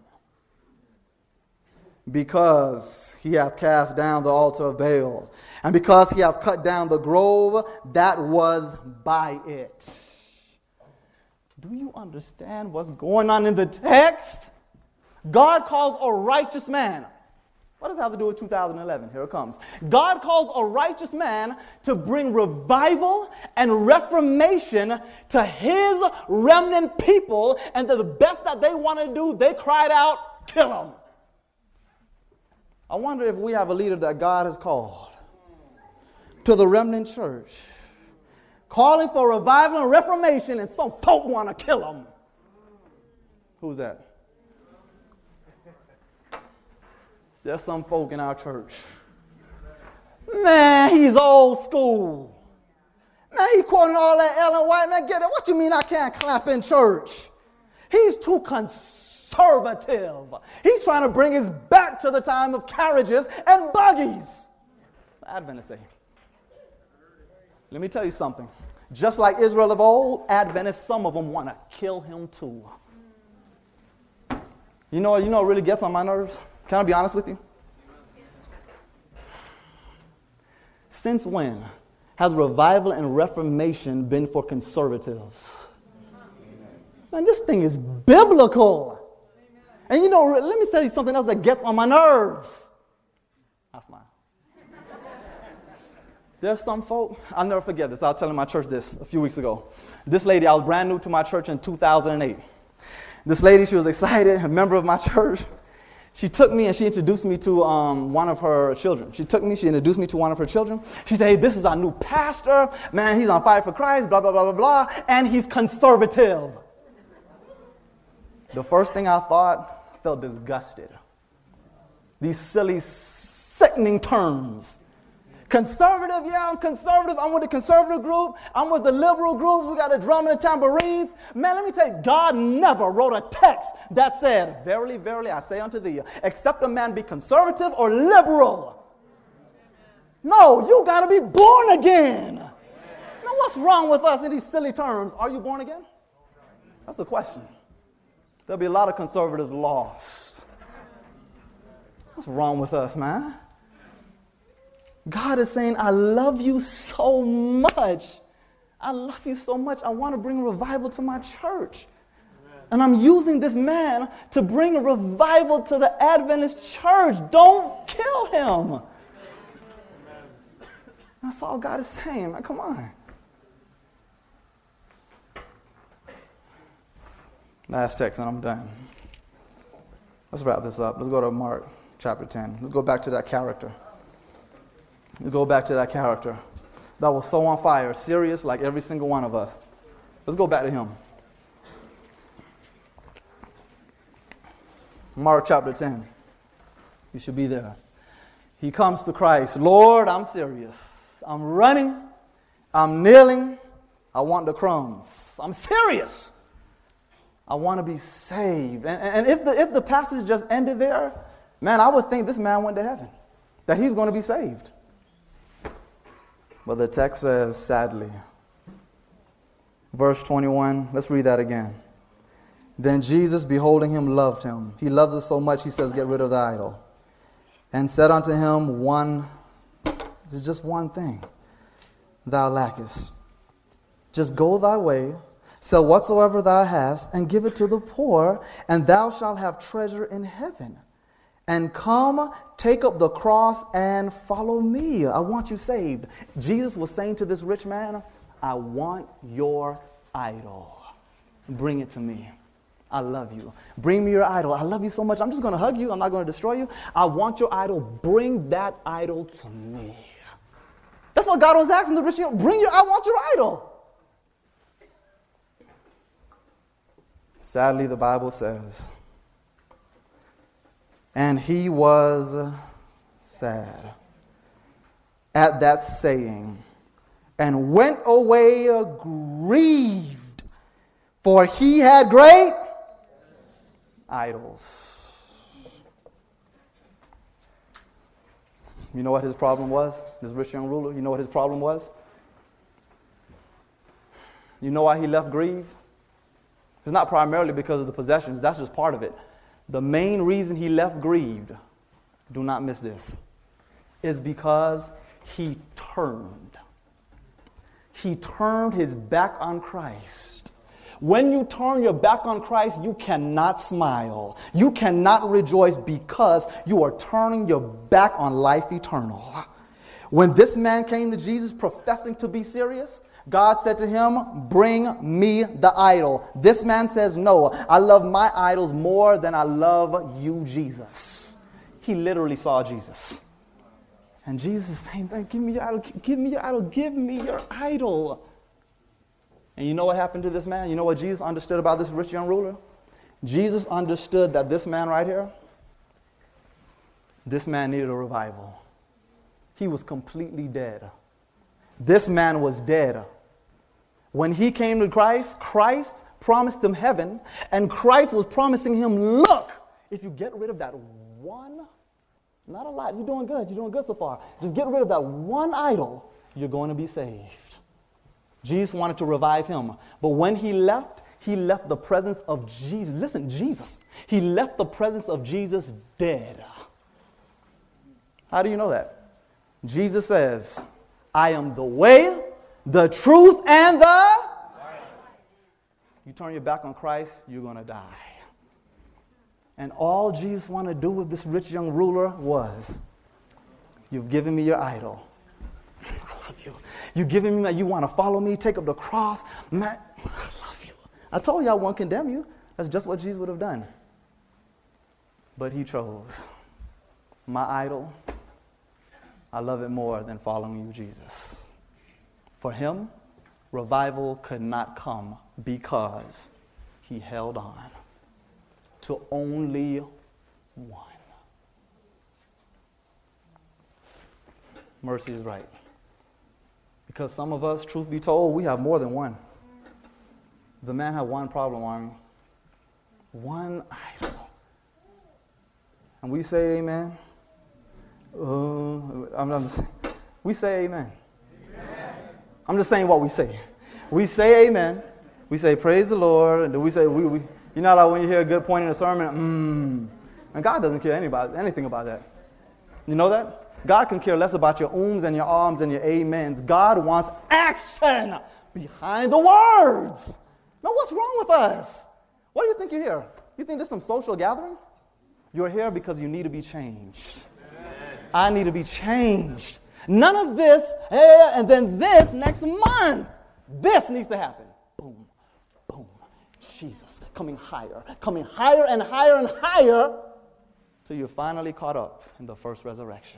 because he hath cast down the altar of Baal, and because he hath cut down the grove that was by it. Do you understand what's going on in the text? God calls a righteous man, What does it have to do with two thousand eleven? Here it comes. God calls a righteous man to bring revival and reformation to his remnant people, and the best that they want to do, they cried out, kill him. I wonder if we have a leader that God has called to the remnant church, calling for revival and reformation, and some folk want to kill him. Who's that? There's some folk in our church. Man, he's old school. Man, he quoting all that Ellen White. Man, get it. What you mean I can't clap in church? He's too conservative. He's trying to bring us back to the time of carriages and buggies. Adventists say. Let me tell you something. Just like Israel of old, Adventists, some of them want to kill him too. You know, you know what really gets on my nerves? Can I be honest with you? Since when has revival and reformation been for conservatives? Man, this thing is biblical. And you know, let me tell you something else that gets on my nerves. I smile. There's some folk, I'll never forget this. I was telling my church this a few weeks ago. This lady, I was brand new to my church in two thousand eight. This lady, she was excited, a member of my church. She took me and she introduced me to um, one of her children. She took me, she introduced me to one of her children. She said, hey, this is our new pastor. Man, he's on fire for Christ, blah, blah, blah, blah, blah. And he's conservative. The first thing I thought, I felt disgusted. These silly, sickening terms. Conservative, yeah, I'm conservative. I'm with the conservative group. I'm with the liberal group. We got a drum and a tambourines. Man, let me tell you, God never wrote a text that said, verily, verily, I say unto thee, except a man be conservative or liberal. No, you got to be born again. Now, what's wrong with us in these silly terms? Are you born again? That's the question. There'll be a lot of conservatives lost. What's wrong with us, man? God is saying, I love you so much. I love you so much. I want to bring revival to my church. Amen. And I'm using this man to bring a revival to the Adventist church. Don't kill him. Amen. That's all God is saying. Man, come on. Last text and I'm done. Let's wrap this up. Let's go to Mark chapter ten. Let's go back to that character. Let's go back to that character that was so on fire, serious like every single one of us. Let's go back to him. Mark chapter ten. You should be there. He comes to Christ. Lord, I'm serious. I'm running. I'm kneeling. I want the crumbs. I'm serious. I want to be saved. And, and if the if the passage just ended there, man, I would think this man went to heaven, that he's going to be saved. But the text says, sadly, verse twenty-one, let's read that again. Then Jesus, beholding him, loved him. He loves us so much, he says, get rid of the idol. And said unto him, one, this is just one thing, thou lackest. Just go thy way, sell whatsoever thou hast, and give it to the poor, and thou shalt have treasure in heaven. And come, take up the cross and follow me. I want you saved. Jesus was saying to this rich man, I want your idol. Bring it to me. I love you. Bring me your idol. I love you so much. I'm just going to hug you. I'm not going to destroy you. I want your idol. Bring that idol to me. That's what God was asking the rich man. Bring your, I want your idol. Sadly, the Bible says, and he was sad at that saying, and went away grieved, for he had great idols. You know what his problem was? This rich young ruler, you know what his problem was? You know why he left grieved? It's not primarily because of the possessions. That's just part of it. The main reason he left grieved, do not miss this, is because he turned. He turned his back on Christ. When you turn your back on Christ, you cannot smile. You cannot rejoice because you are turning your back on life eternal. When this man came to Jesus professing to be serious, God said to him, bring me the idol. This man says, no, I love my idols more than I love you, Jesus. He literally saw Jesus. And Jesus is saying, give me your idol, give me your idol, give me your idol. And you know what happened to this man? You know what Jesus understood about this rich young ruler? Jesus understood that this man right here, this man needed a revival. He was completely dead. This man was dead. When he came to Christ, Christ promised him heaven, and Christ was promising him, look, if you get rid of that one, not a lot, you're doing good, you're doing good so far. Just get rid of that one idol, you're going to be saved. Jesus wanted to revive him. But when he left, he left the presence of Jesus. Listen, Jesus. He left the presence of Jesus dead. How do you know that? Jesus says, I am the way, the truth, and the life. You turn your back on Christ, you're going to die. And all Jesus wanted to do with this rich young ruler was, you've given me your idol. I love you. You've given me that you want to follow me, take up the cross. Man, I love you. I told you I won't condemn you. That's just what Jesus would have done. But he chose my idol. I love it more than following you, Jesus. For him, revival could not come because he held on to only one. Mercy is right. Because some of us, truth be told, we have more than one. The man had one problem, Army. One idol. And we say amen. Uh, I'm, I'm just, we say amen. Amen. I'm just saying what we say. We say amen. We say praise the Lord. And then we say, we, we, you know, like when you hear a good point in a sermon, mmm. And God doesn't care anybody, anything about that. You know that? God can care less about your ums and your arms and your amens. God wants action behind the words. Now, what's wrong with us? What do you think you're here? You think this is some social gathering? You're here because you need to be changed. Amen. I need to be changed. None of this, eh, and then this next month. This needs to happen. Boom, boom. Jesus coming higher, coming higher and higher and higher till you're finally caught up in the first resurrection.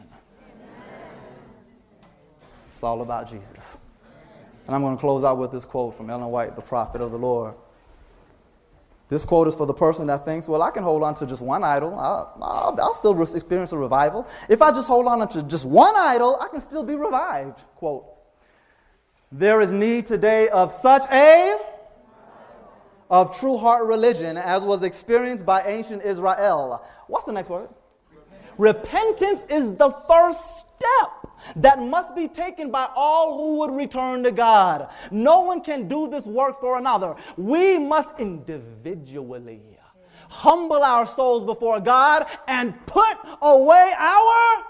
It's all about Jesus. And I'm going to close out with this quote from Ellen White, the prophet of the Lord. This quote is for the person that thinks, well, I can hold on to just one idol. I'll, I'll, I'll still experience a revival. If I just hold on to just one idol, I can still be revived. Quote, there is need today of such a, of true heart religion as was experienced by ancient Israel. What's the next word? Repentance is the first step that must be taken by all who would return to God. No one can do this work for another. We must individually humble our souls before God and put away our...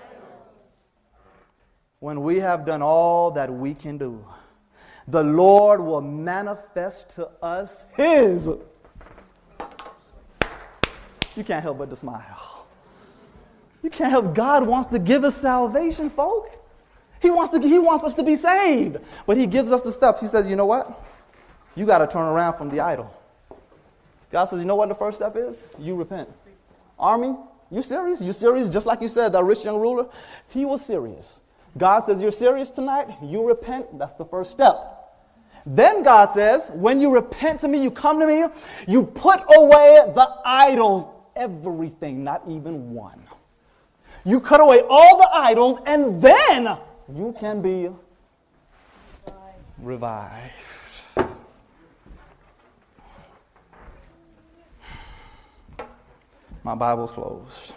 When we have done all that we can do, the Lord will manifest to us His. You can't help but to smile. You can't help. God wants to give us salvation, folk. He wants to. He wants us to be saved. But He gives us the steps. He says, you know what? You got to turn around from the idol. God says, you know what the first step is? You repent. Army, you serious? You serious? Just like you said, that rich young ruler, he was serious. God says, you're serious tonight? You repent. That's the first step. Then God says, when you repent to me, you come to me, you put away the idols, everything, not even one. You cut away all the idols, and then you can be revived. My Bible's closed.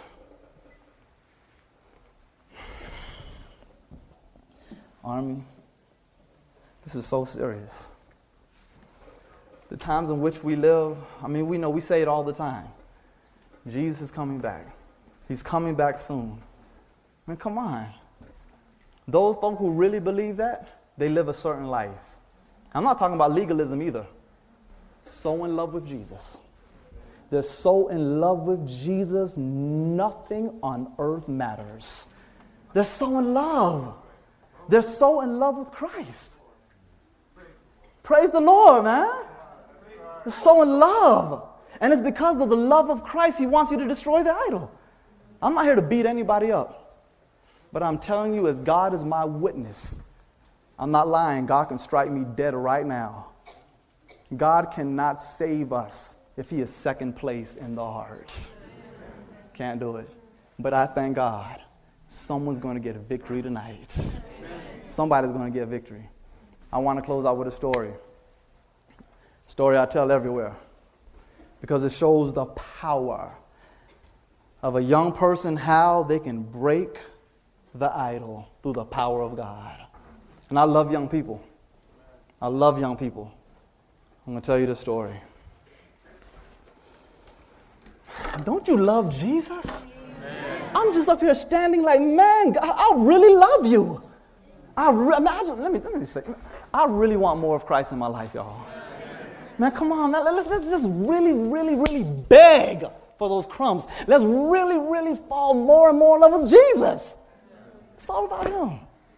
Army, this is so serious. The times in which we live, I mean, we know, we say it all the time. Jesus is coming back. He's coming back soon. I mean, come on. Those folk who really believe that, they live a certain life. I'm not talking about legalism either. so in love with Jesus. They're so in love with Jesus, nothing on earth matters. They're so in love. They're so in love with Christ. Praise the Lord, man. They're so in love. And it's because of the love of Christ, he wants you to destroy the idol. I'm not here to beat anybody up. But I'm telling you, as God is my witness, I'm not lying. God can strike me dead right now. God cannot save us if he is second place in the heart. Can't do it. But I thank God. Someone's going to get a victory tonight. Somebody's going to get victory. I want to close out with a story. Story I tell everywhere. Because it shows the power of a young person, how they can break the idol through the power of God. And I love young people. I love young people. I'm going to tell you the story. Don't you love Jesus? Amen. I'm just up here standing like, man, God, I really love you. I re- imagine, let me let me say, I really want more of Christ in my life, y'all. Amen. Man, come on, man, let's let's just really, really, really beg for those crumbs. Let's really, really fall more and more in love with Jesus. It's all about him.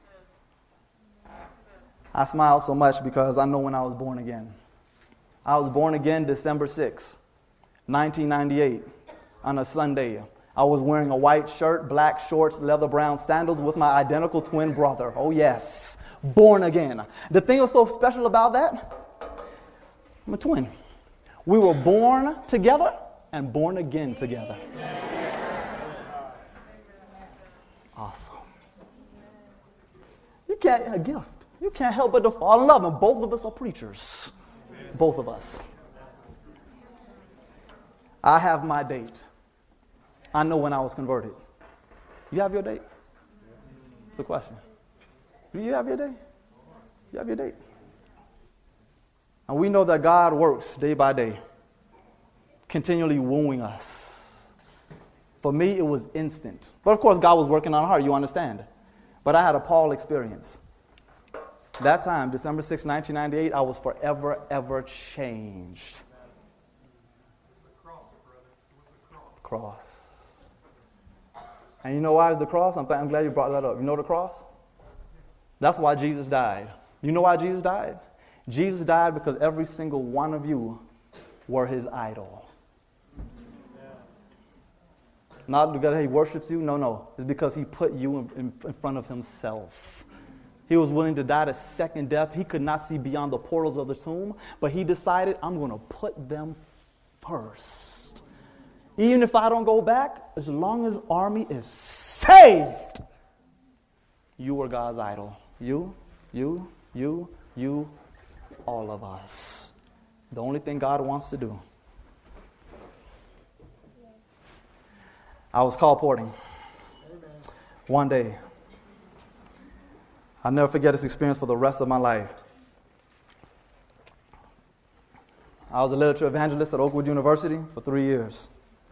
I smile so much because I know when I was born again. I was born again December sixth, nineteen ninety-eight, on a Sunday. I was wearing a white shirt, black shorts, leather brown sandals with my identical twin brother. Oh yes, born again. The thing that's so special about that, I'm a twin. We were born together and born again together. Awesome. You can't, a gift. You can't help but to fall in love, and both of us are preachers. Both of us. I have my date. I know when I was converted. You have your date? It's a question. Do you have your date? You have your date. And we know that God works day by day, continually wooing us. For me, it was instant. But of course, God was working on our heart, you understand. But I had a Paul experience. That time, December sixth, nineteen ninety-eight, I was forever, ever changed. Cross. And you know why it's the cross? I'm, th- I'm glad you brought that up. You know the cross? That's why Jesus died. You know why Jesus died? Jesus died because every single one of you were his idol. Not because he worships you. No, no. It's because he put you in, in, in front of himself. He was willing to die the second death. He could not see beyond the portals of the tomb, but he decided, I'm going to put them first. Even if I don't go back, as long as army is saved, you are God's idol. You, you, you, you, all of us. The only thing God wants to do. I was colporting one day. I'll never forget this experience for the rest of my life. I was a literature evangelist at Oakwood University for three years.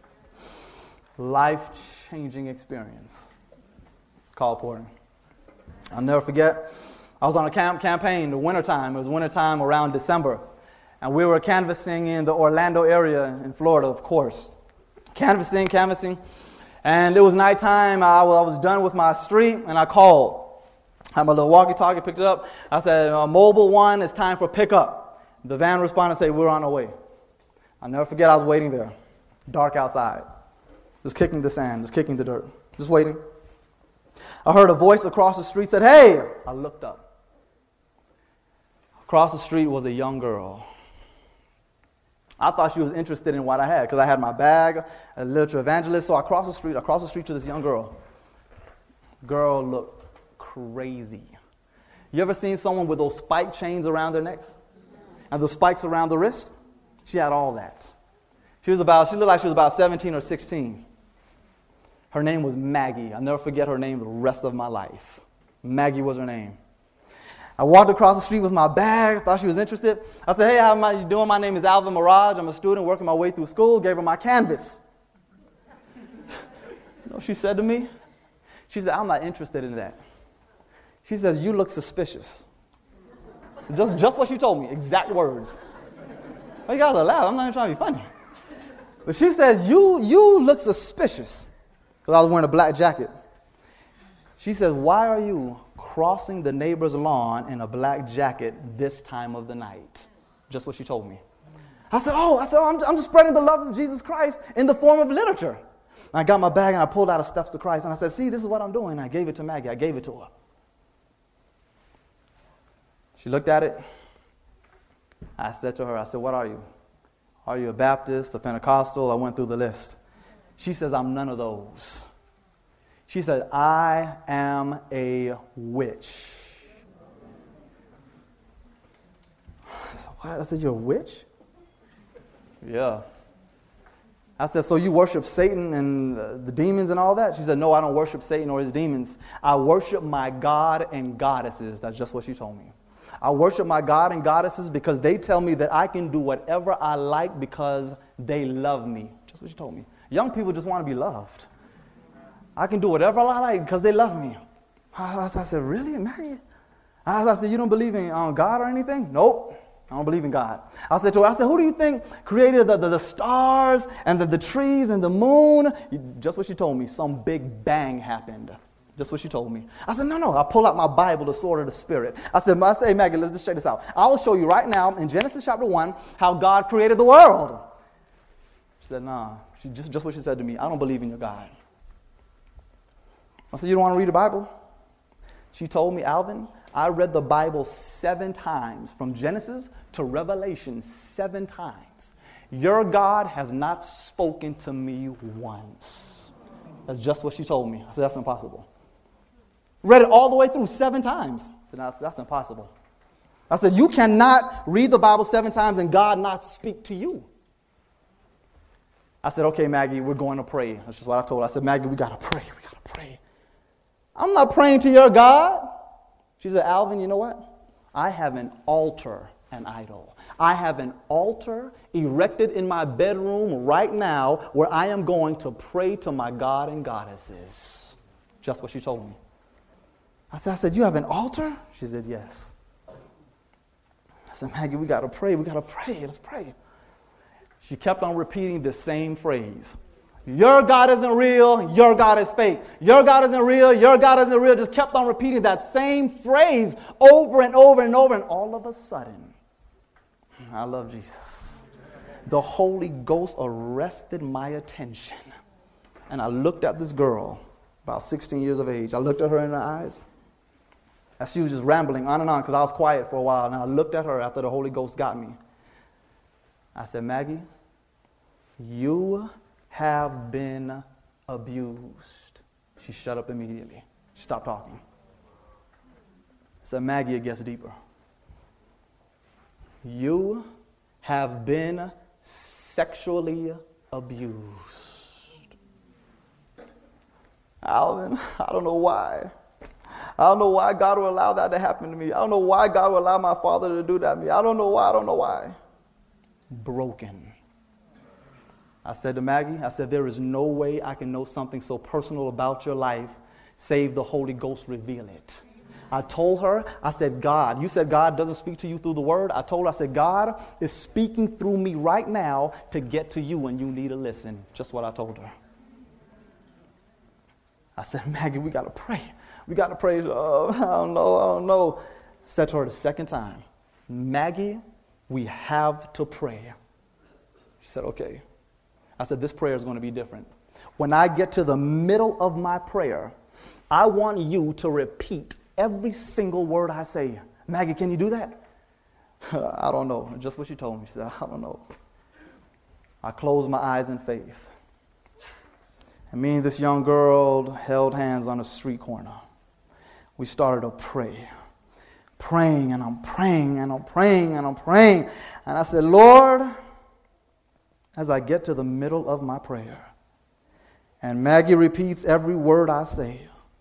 Life-changing experience. Colporting. I'll never forget, I was on a camp campaign in the wintertime. It was wintertime around December. And we were canvassing in the Orlando area in Florida, of course. Canvassing, canvassing. And it was nighttime. I was done with my street, and I called. I had my little walkie-talkie, picked it up. I said, uh, Mobile One, it's time for pickup. The van responded and said, we're on our way. I'll never forget, I was waiting there. Dark outside. Just kicking the sand, just kicking the dirt. Just waiting. I heard a voice across the street said, hey! I looked up. Across the street was a young girl. I thought she was interested in what I had because I had my bag, a literature evangelist. So I crossed the street, I crossed the street to this young girl. Girl looked crazy. You ever seen someone with those spike chains around their necks? And the spikes around the wrist? She had all that. She was about, she looked like she was about seventeen or sixteen. Her name was Maggie. I'll never forget her name the rest of my life. Maggie was her name. I walked across the street with my bag, thought she was interested. I said, hey, how am I doing? My name is Alvin Mirage. I'm a student working my way through school. Gave her my canvas. You know what she said to me? She said, I'm not interested in that. She says, you look suspicious. Just, just what she told me, exact words. Oh, you guys are loud. I'm not even trying to be funny. But she says, you, you look suspicious. Because I was wearing a black jacket. She says, why are you crossing the neighbor's lawn in a black jacket this time of the night? Just what she told me. I said, oh, I said, oh, I'm, I'm just spreading the love of Jesus Christ in the form of literature. And I got my bag and I pulled out a Steps to Christ. And I said, see, this is what I'm doing. And I gave it to Maggie. I gave it to her. She looked at it. I said to her, I said, what are you? Are you a Baptist, a Pentecostal? I went through the list. She says, I'm none of those. She said, I am a witch. I said, what? I said, you're a witch? Yeah. I said, so you worship Satan and uh, the demons and all that? She said, no, I don't worship Satan or his demons. I worship my God and goddesses. That's just what she told me. I worship my God and goddesses because they tell me that I can do whatever I like because they love me. Just what she told me. Young people just want to be loved. I can do whatever I like because they love me. I said, really, Mary? I said, you don't believe in um, God or anything? Nope, I don't believe in God. I said to her, I said, who do you think created the, the, the stars and the, the trees and the moon? Just what she told me. Some big bang happened. Just what she told me. I said, no, no. I pull out my Bible, the sword of the Spirit. I said, I said, hey, Maggie, let's just check this out. I will show you right now in Genesis chapter one how God created the world. She said, nah. She, just, just what she said to me. I don't believe in your God. I said, you don't want to read the Bible? She told me, Alvin, I read the Bible seven times, from Genesis to Revelation, seven times. Your God has not spoken to me once. That's just what she told me. I said, that's impossible. Read it all the way through seven times. I said, no, that's, that's impossible. I said, you cannot read the Bible seven times and God not speak to you. I said, okay, Maggie, we're going to pray. That's just what I told her. I said, Maggie, we got to pray. We got to pray. I'm not praying to your God. She said, Alvin, you know what? I have an altar, an idol. I have an altar erected in my bedroom right now where I am going to pray to my God and goddesses. Just what she told me. I said, I said, you have an altar? She said, yes. I said, Maggie, we got to pray. We got to pray. Let's pray. She kept on repeating the same phrase. Your God isn't real, your God is fake. Your God isn't real, your God isn't real. Just kept on repeating that same phrase over and over and over. And all of a sudden, I love Jesus. The Holy Ghost arrested my attention. And I looked at this girl, about sixteen years of age. I looked at her in the eyes. As she was just rambling on and on because I was quiet for a while. And I looked at her after the Holy Ghost got me. I said, Maggie, you have been abused. She shut up immediately. She stopped talking. I said, Maggie, it gets deeper. You have been sexually abused. Alvin, I don't know why. I don't know why God will allow that to happen to me. I don't know why God will allow my father to do that to me. I don't know why. I don't know why. Broken. I said to Maggie, I said, there is no way I can know something so personal about your life, save the Holy Ghost reveal it. I told her, I said, God, you said God doesn't speak to you through the word. I told her, I said, God is speaking through me right now to get to you and you need to listen. Just what I told her. I said, Maggie, we got to pray. We got to pray. Oh, I don't know, I don't know. I said to her the second time, Maggie, we have to pray. She said, okay. I said, this prayer is going to be different. When I get to the middle of my prayer, I want you to repeat every single word I say. Maggie, can you do that? I don't know. Just what she told me. She said, I don't know. I closed my eyes in faith. And me and this young girl held hands on a street corner. We started to pray. Praying and I'm praying and I'm praying and I'm praying. And I said, Lord, as I get to the middle of my prayer, and Maggie repeats every word I say,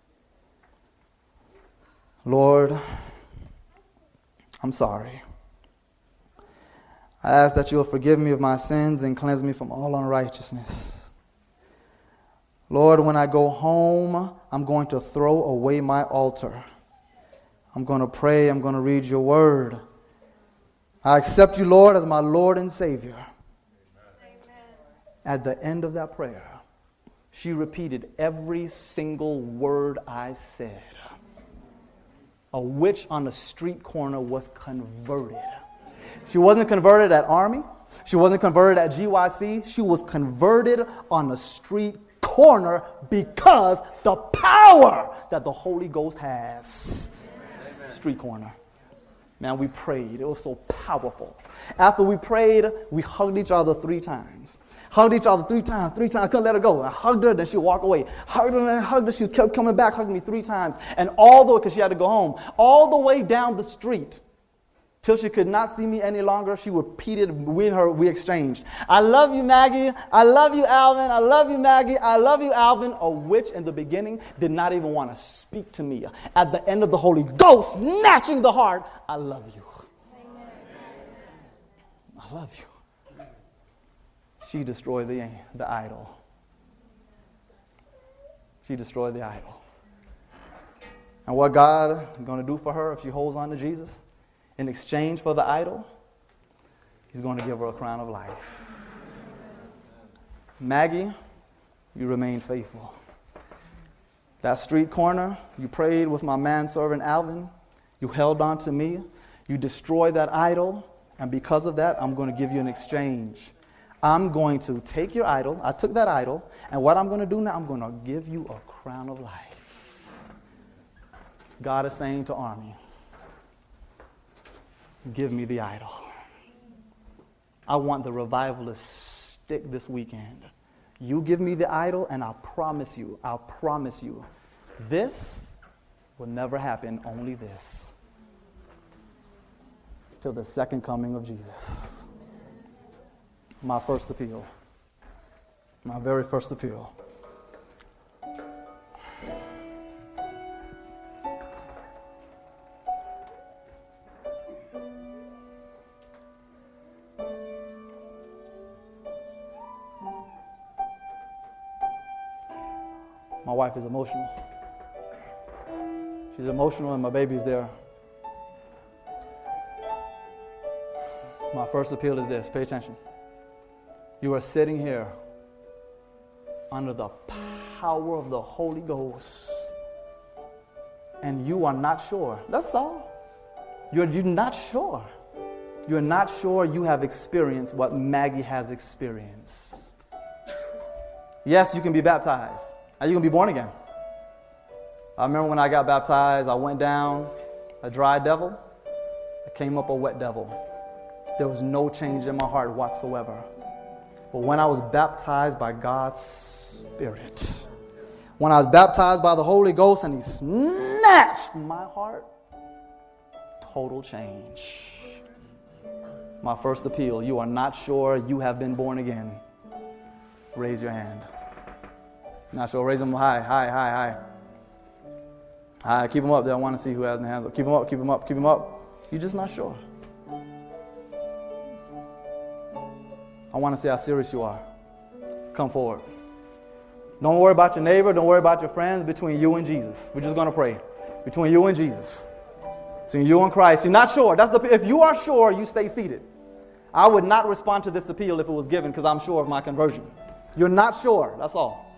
Lord, I'm sorry. I ask that you'll forgive me of my sins and cleanse me from all unrighteousness. Lord, when I go home, I'm going to throw away my altar. I'm going to pray. I'm going to read your word. I accept you, Lord, as my Lord and Savior. Amen. At the end of that prayer, she repeated every single word I said. A witch on the street corner was converted. She wasn't converted at Army. She wasn't converted at G Y C. She was converted on the street corner because the power that the Holy Ghost has. Amen. Street corner. Man, we prayed. It was so powerful. After we prayed, we hugged each other three times. Hugged each other three times, three times. I couldn't let her go. I hugged her, then she'd walk away. Hugged her, and hugged her. She kept coming back, hugging me three times. And all the way, because she had to go home, all the way down the street, till she could not see me any longer, she repeated, we and her, we exchanged. I love you, Maggie. I love you, Alvin. I love you, Maggie. I love you, Alvin. A witch in the beginning did not even want to speak to me. At the end of the Holy Ghost, snatching the heart, I love you. Amen. I love you. She destroyed the, the idol. She destroyed the idol. And what God is going to do for her if she holds on to Jesus, in exchange for the idol, He's going to give her a crown of life. Maggie, you remain faithful. That street corner, you prayed with my manservant Alvin. You held on to me. You destroyed that idol. And because of that, I'm going to give you an exchange. I'm going to take your idol. I took that idol. And what I'm going to do now, I'm going to give you a crown of life. God is saying to Army, give me the idol. I want the revival to stick this weekend. You give me the idol, and I promise you, I'll promise you, this will never happen, only this. Till the second coming of Jesus. My first appeal. My very first appeal. My wife is emotional. She's emotional and my baby's there. My first appeal is this. Pay attention. You are sitting here under the power of the Holy Ghost and you are not sure. That's all. You're, you're not sure. You're not sure you have experienced what Maggie has experienced. Yes, you can be baptized. Now you can be born again. I remember when I got baptized, I went down a dry devil. I came up a wet devil. There was no change in my heart whatsoever. But when I was baptized by God's Spirit, when I was baptized by the Holy Ghost and He snatched my heart, total change. My first appeal, you are not sure you have been born again. Raise your hand. Not sure, raise them high, high, high, high. High, keep them up there. I want to see who has the hands up. Keep them up, keep them up, keep them up. You're just not sure. I want to see how serious you are. Come forward. Don't worry about your neighbor. Don't worry about your friends. Between you and Jesus. We're just going to pray. Between you and Jesus. Between you and Christ. You're not sure. That's the. If you are sure, you stay seated. I would not respond to this appeal if it was given because I'm sure of my conversion. You're not sure. That's all.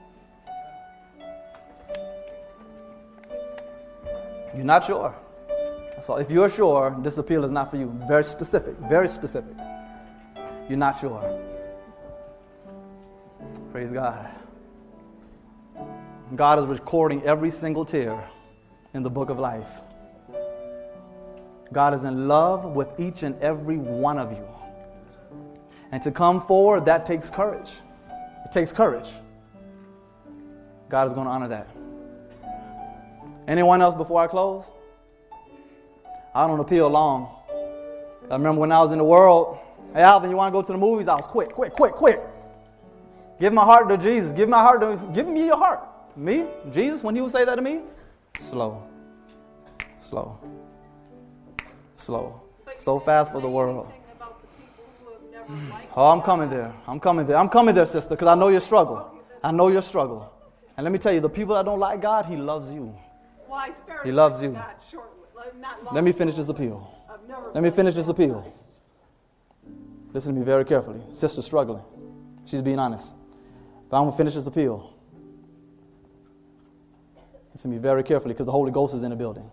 You're not sure. That's all. If you're sure, this appeal is not for you. Very specific. Very specific. You're not sure. Praise God. God is recording every single tear in the book of life. God is in love with each and every one of you. And to come forward, that takes courage. It takes courage. God is going to honor that. Anyone else before I close? I don't appeal long. I remember when I was in the world, hey, Alvin, you want to go to the movies? I was quick, quick, quick, quick. Give my heart to Jesus. Give my heart to, give me your heart. Me? Jesus, when he would say that to me? Slow. Slow. Slow. So fast for the world. Oh, I'm coming there. I'm coming there. I'm coming there, sister, because I know your struggle. I know your struggle. And let me tell you, the people that don't like God, he loves you. He loves you. Let me finish this appeal. Let me finish this appeal. Listen to me very carefully. Sister's struggling. She's being honest. But I'm going to finish this appeal. Listen to me very carefully because the Holy Ghost is in the building.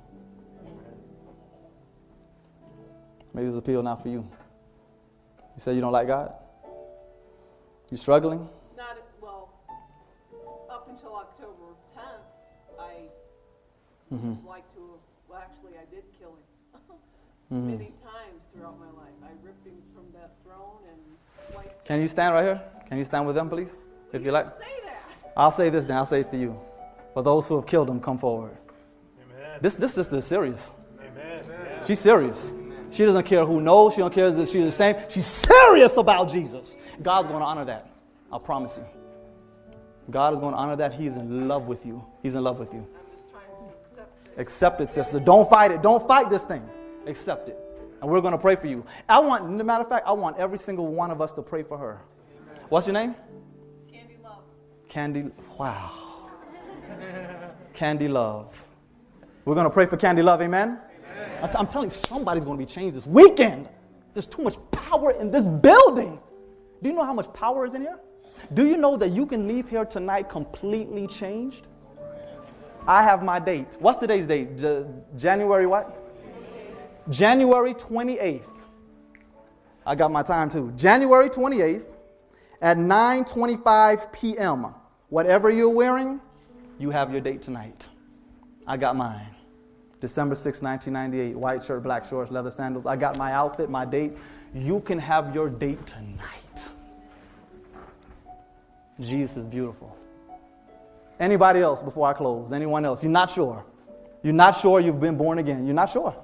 Maybe this appeal not for you. You say you don't like God? You struggling? Not, well, up until October tenth, I Mm-hmm. like to, well, actually, I did kill him Mm-hmm. many times throughout my life. I ripped him from that throne and sliced Can you stand right here? Can you stand with them, please? If you like. Say that. I'll say this then. I'll say it for you. For those who have killed him, come forward. Amen. This this sister is serious. Amen. She's serious. She doesn't care who knows. She don't care if she's the same. She's serious about Jesus. God's going to honor that. I promise you. God is going to honor that. He's in love with you. He's in love with you. I'm just trying to accept it. Accept it, sister. Don't fight it. Don't fight this thing. Accept it. And we're going to pray for you. I want, as a matter of fact, I want every single one of us to pray for her. What's your name? Candy Love. Candy. Wow. Candy Love. We're going to pray for Candy Love. Amen? I'm, t- I'm telling you, somebody's going to be changed this weekend. There's too much power in this building. Do you know how much power is in here? Do you know that you can leave here tonight completely changed? I have my date. What's today's date? J- January what? January twenty-eighth. I got my time too. January twenty-eighth at nine twenty-five p.m. Whatever you're wearing, you have your date tonight. I got mine. December sixth, nineteen ninety-eight. White shirt, black shorts, leather sandals. I got my outfit, my date. You can have your date tonight. Jesus is beautiful. Anybody else before I close? Anyone else? You're not sure. You're not sure you've been born again. You're not sure.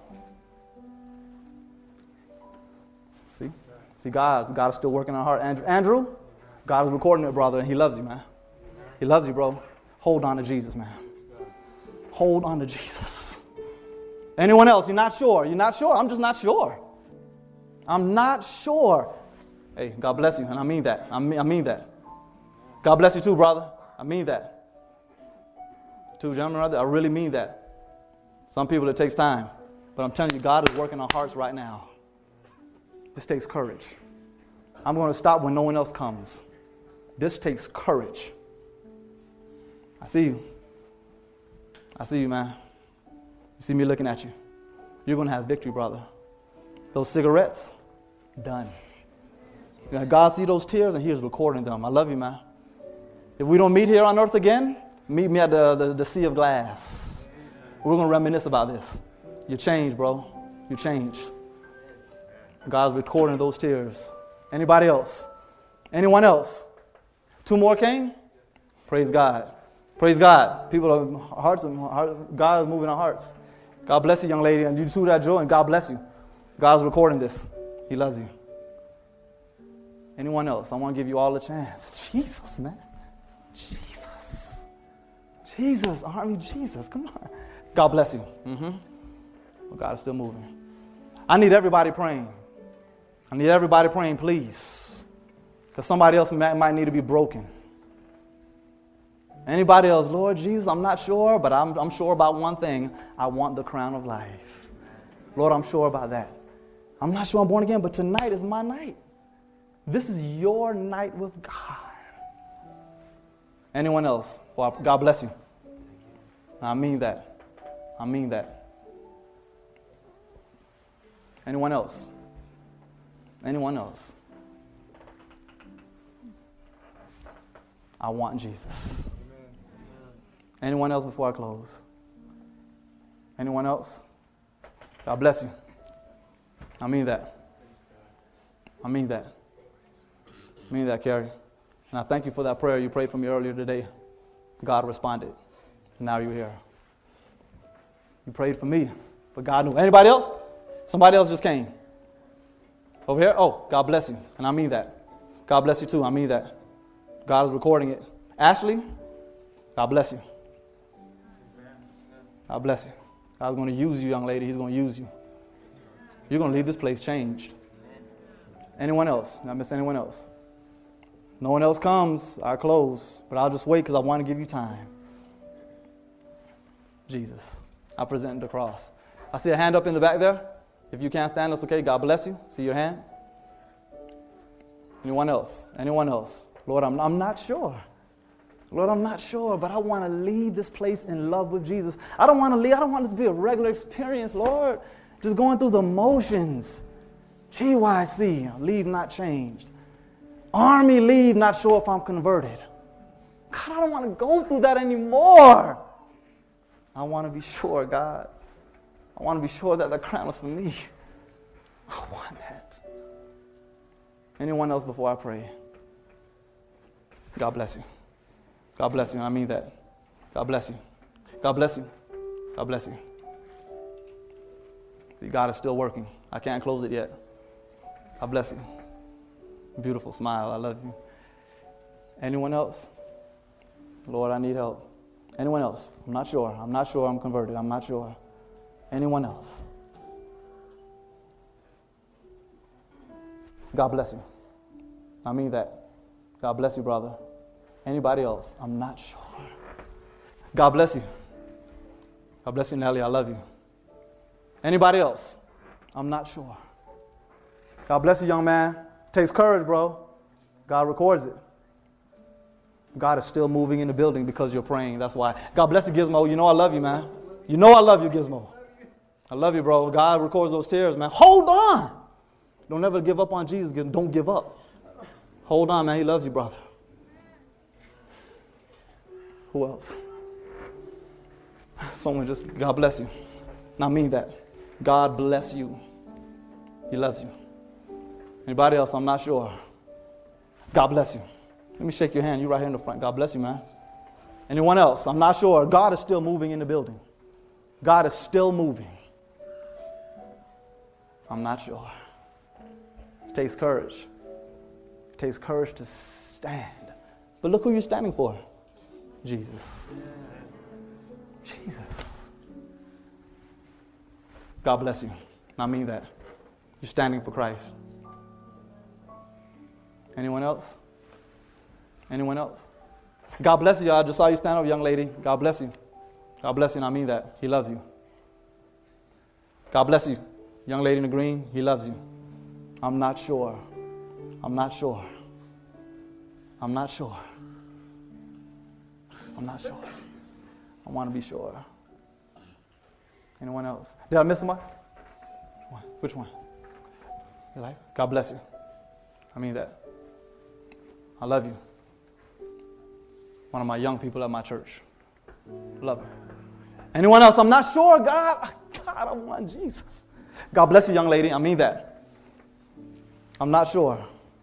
See? See, God, God is still working on our heart. Andrew, Andrew, God is recording it, brother, and he loves you, man. He loves you, bro. Hold on to Jesus, man. Hold on to Jesus. Anyone else? You're not sure. You're not sure. I'm just not sure. I'm not sure. Hey, God bless you, and I mean that. I mean, I mean that. God bless you too, brother. I mean that. Two gentlemen, brother, I really mean that. Some people, it takes time. But I'm telling you, God is working on hearts right now. This takes courage. I'm going to stop when no one else comes. This takes courage. I see you. I see you, man. You see me looking at you. You're going to have victory, brother. Those cigarettes, done. God see those tears, and he is recording them. I love you, man. If we don't meet here on earth again, meet me at the, the, the sea of glass. We're going to reminisce about this. You changed, bro. You changed. God's recording those tears. Anybody else? Anyone else? Two more came? Praise God. Praise God. People are hearts, God is moving our hearts. God bless you, young lady, and you too that joy, and God bless you. God is recording this. He loves you. Anyone else? I want to give you all a chance. Jesus, man. Jesus. Jesus, army Jesus. Come on. God bless you. Mm-hmm. Well, God is still moving. I need everybody praying. I need everybody praying, please. Because somebody else might, might need to be broken. Anybody else? Lord Jesus, I'm not sure, but I'm, I'm sure about one thing. I want the crown of life. Lord, I'm sure about that. I'm not sure I'm born again, but tonight is my night. This is your night with God. Anyone else? Well, God bless you. I mean that. I mean that. Anyone else? Anyone else? I want Jesus. Anyone else before I close? Anyone else? God bless you. I mean that. I mean that. I mean that, Carrie. And I thank you for that prayer you prayed for me earlier today. God responded. Now you're here. You prayed for me, but God knew. Anybody else? Somebody else just came. Over here? Oh, God bless you. And I mean that. God bless you too. I mean that. God is recording it. Ashley, God bless you. God bless you. God's going to use you, young lady. He's going to use you. You're going to leave this place changed. Anyone else? Not miss anyone else? No one else comes, I close. But I'll just wait because I want to give you time. Jesus, I present the cross. I see a hand up in the back there. If you can't stand, that's okay. God bless you. See your hand? Anyone else? Anyone else? Lord, I'm, I'm not sure. Lord, I'm not sure, but I want to leave this place in love with Jesus. I don't want to leave. I don't want this to be a regular experience, Lord. Just going through the motions. G Y C, leave not changed. Army, leave not sure if I'm converted. God, I don't want to go through that anymore. I want to be sure, God. I want to be sure that the crown is for me. I want that. Anyone else before I pray? God bless you. God bless you. I mean that. God bless you. God bless you. God bless you. See, God is still working. I can't close it yet. God bless you. Beautiful smile. I love you. Anyone else? Lord, I need help. Anyone else? I'm not sure. I'm not sure I'm converted. I'm not sure. Anyone else? God bless you. I mean that. God bless you, brother. Anybody else? I'm not sure. God bless you. God bless you, Nelly. I love you. Anybody else? I'm not sure. God bless you, young man. Takes courage, bro. God records it. God is still moving in the building because you're praying. That's why. God bless you, Gizmo. You know I love you, man. You know I love you, Gizmo. I love you, bro. God records those tears, man. Hold on. Don't ever give up on Jesus. Don't give up. Hold on, man. He loves you, brother. Who else? Someone just, God bless you. Now mean that. God bless you. He loves you. Anybody else? I'm not sure. God bless you. Let me shake your hand. You right here in the front. God bless you, man. Anyone else? I'm not sure. God is still moving in the building. God is still moving. I'm not sure. It takes courage. It takes courage to stand. But look who you're standing for. Jesus. Jesus. God bless you. I mean that. You're standing for Christ. Anyone else? Anyone else? God bless you. I just saw you stand up, young lady. God bless you. God bless you, and I mean that. He loves you. God bless you. Young lady in the green, he loves you. I'm not sure. I'm not sure. I'm not sure. I'm not sure. I want to be sure. Anyone else? Did I miss somebody? Which one? Eliza? God bless you. I mean that. I love you. One of my young people at my church. Love her. Anyone else? I'm not sure, God. God, I want Jesus. God bless you, young lady. I mean that. I'm not sure.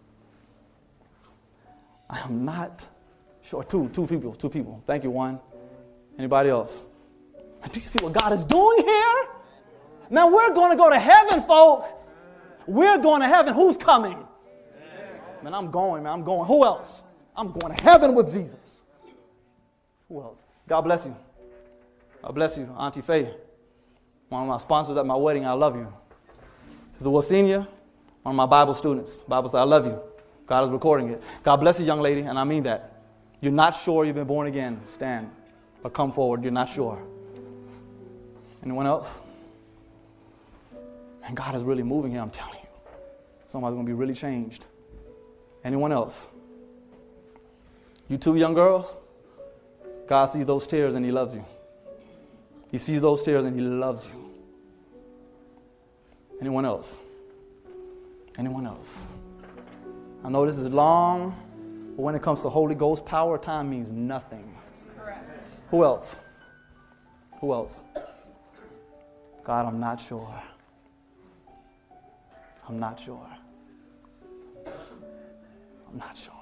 I am not sure. Two, two people, two people. Thank you, one. Anybody else? Do you see what God is doing here? Man, we're going to go to heaven, folk. We're going to heaven. Who's coming? Man, I'm going, man. I'm going. Who else? I'm going to heaven with Jesus. Who else? God bless you. God bless you, Auntie Faye. One of my sponsors at my wedding, I love you. Sister Wasenia, one of my Bible students. Bible says, I love you. God is recording it. God bless you, young lady, and I mean that. You're not sure you've been born again. Stand. But come forward. You're not sure. Anyone else? And God is really moving here, I'm telling you. Somebody's going to be really changed. Anyone else? You two young girls? God sees those tears and he loves you. He sees those tears and he loves you. Anyone else? Anyone else? I know this is long, but when it comes to Holy Ghost power, time means nothing. Correct. Who else? Who else? God, I'm not sure. I'm not sure. I'm not sure.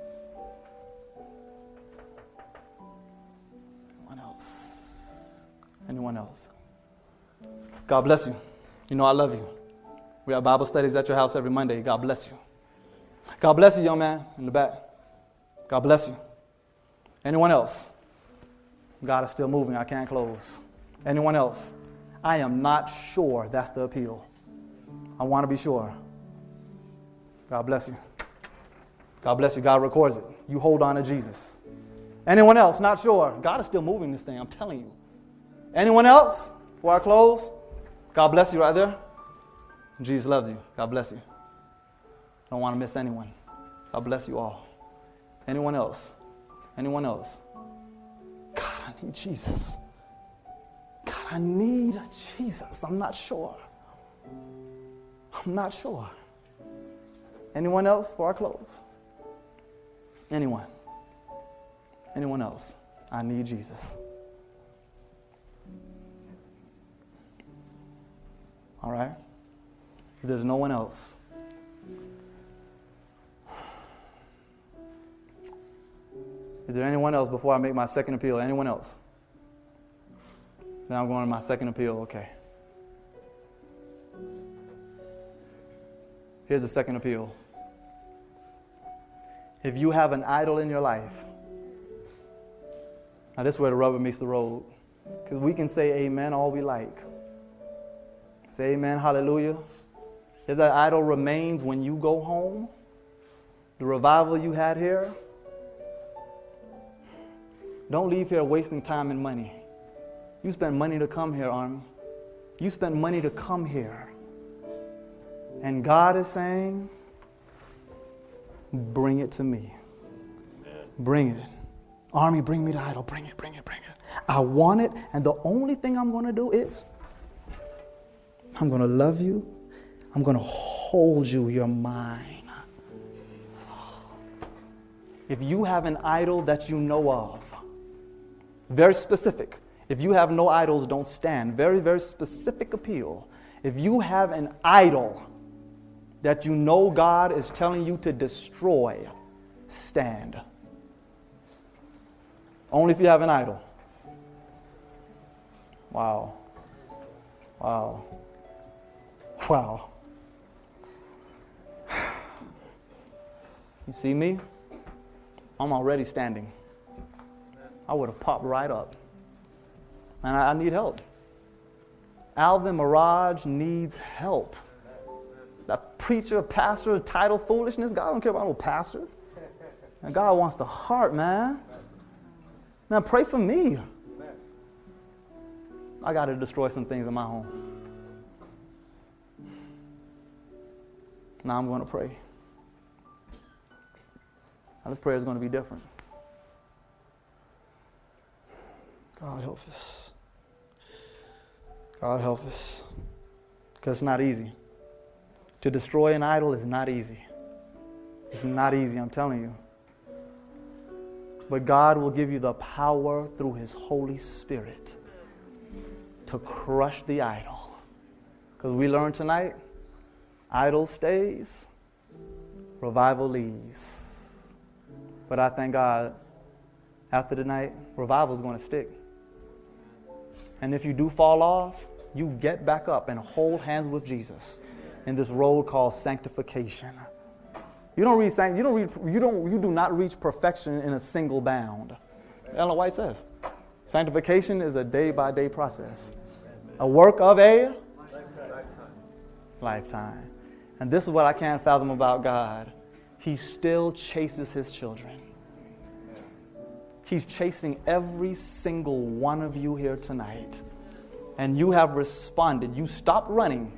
Anyone else? Anyone else? God bless you. You know I love you. We have Bible studies at your house every Monday. God bless you. God bless you, young man in the back. God bless you. Anyone else? God is still moving. I can't close. Anyone else? I am not sure. That's the appeal. I want to be sure. God bless you. God bless you. God records it. You hold on to Jesus. Anyone else? Not sure. God is still moving this thing. I'm telling you. Anyone else? Before I close, God bless you right there. Jesus loves you. God bless you. Don't want to miss anyone. God bless you all. Anyone else? Anyone else? God, I need Jesus. God, I need Jesus. I'm not sure. I'm not sure. Anyone else before I close? Anyone? Anyone else? I need Jesus. All right? If there's no one else, is there anyone else before I make my second appeal? Anyone else? Now I'm going to my second appeal. Okay. Here's the second appeal. If you have an idol in your life, now this is where the rubber meets the road. Because we can say amen all we like. Say amen, hallelujah. If that idol remains when you go home, the revival you had here, don't leave here wasting time and money. You spend money to come here, Army. You spend money to come here. And God is saying, bring it to me. Amen. Bring it. Army, bring me the idol. Bring it, bring it, bring it. I want it, and the only thing I'm going to do is I'm going to love you. I'm going to hold you. You're mine. If you have an idol that you know of, very specific. If you have no idols, don't stand. Very, very specific appeal. If you have an idol that you know God is telling you to destroy, stand. Only if you have an idol. Wow. Wow. Wow. You see me? I'm already standing. I would have popped right up. And I, I need help. Alvin Mirage needs help. That preacher, pastor, title foolishness, God don't care about no pastor. And God wants the heart, man. Man, pray for me. I got to destroy some things in my home. Now I'm going to pray. Now this prayer is going to be different. God help us. God help us. Because it's not easy. To destroy an idol is not easy. It's not easy, I'm telling you. But God will give you the power through His Holy Spirit to crush the idol. Because we learned tonight, idol stays, revival leaves. But I thank God, after tonight, revival is going to stick. And if you do fall off, you get back up and hold hands with Jesus in this road called sanctification. You don't reach you don't reach, you don't you do not reach perfection in a single bound. Ellen White says, sanctification is a day-by-day process, a work of a lifetime. lifetime. And this is what I can't fathom about God. He still chases His children. He's chasing every single one of you here tonight. And you have responded. You stopped running.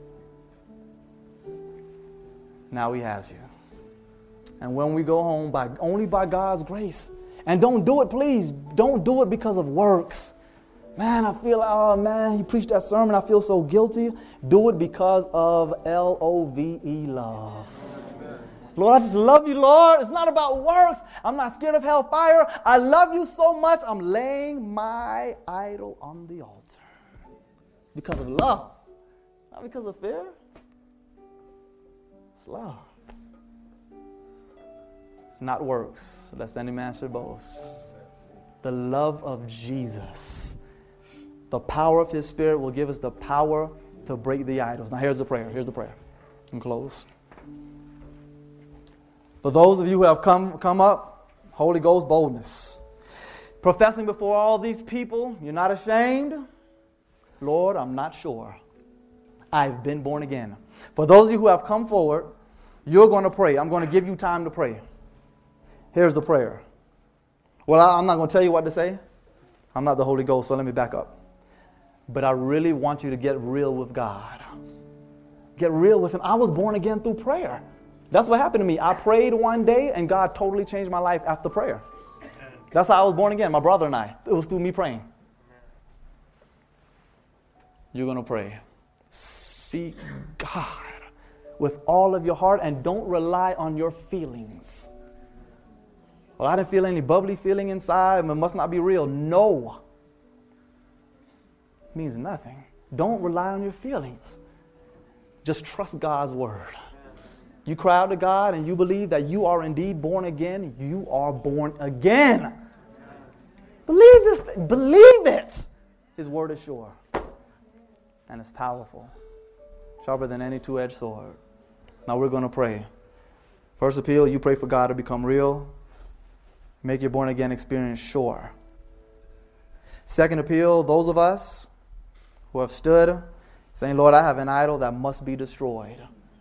Now He has you. And when we go home, by only by God's grace. And don't do it, please. Don't do it because of works. Man, I feel, oh man, you preached that sermon. I feel so guilty. Do it because of L O V E, love. Lord, I just love you, Lord. It's not about works. I'm not scared of hellfire. I love you so much. I'm laying my idol on the altar. Because of love. Not because of fear. It's love. Not works, lest any man should boast. The love of Jesus. The power of His Spirit will give us the power to break the idols. Now here's the prayer. Here's the prayer. And close. For those of you who have come, come up, Holy Ghost boldness. Professing before all these people, you're not ashamed. Lord, I'm not sure. I've been born again. For those of you who have come forward, you're going to pray. I'm going to give you time to pray. Here's the prayer. Well, I'm not going to tell you what to say. I'm not the Holy Ghost, so let me back up. But I really want you to get real with God. Get real with Him. I was born again through prayer. That's what happened to me. I prayed one day and God totally changed my life after prayer. That's how I was born again, my brother and I. It was through me praying. You're going to pray. Seek God with all of your heart and don't rely on your feelings. Well, I didn't feel any bubbly feeling inside. It must not be real. No. It means nothing. Don't rely on your feelings. Just trust God's word. You cry out to God and you believe that you are indeed born again. You are born again. Believe this. Believe it. His word is sure. And it's powerful. Sharper than any two-edged sword. Now we're going to pray. First appeal, you pray for God to become real. Make your born again experience sure. Second appeal, those of us who have stood saying, Lord, I have an idol that must be destroyed.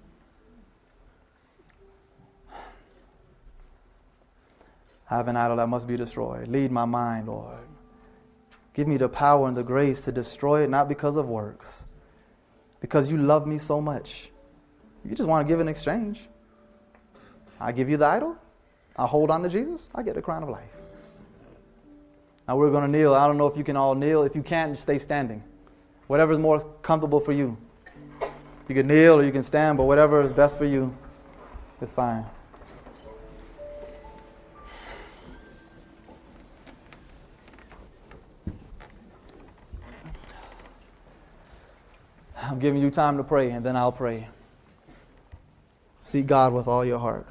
I have an idol that must be destroyed. Lead my mind, Lord. Give me the power and the grace to destroy it, not because of works, because you love me so much. You just want to give an exchange. I give you the idol. I hold on to Jesus. I get the crown of life. Now we're going to kneel. I don't know if you can all kneel. If you can't, stay standing. Whatever is more comfortable for you. You can kneel or you can stand, but whatever is best for you is fine. I'm giving you time to pray, and then I'll pray. Seek God with all your heart.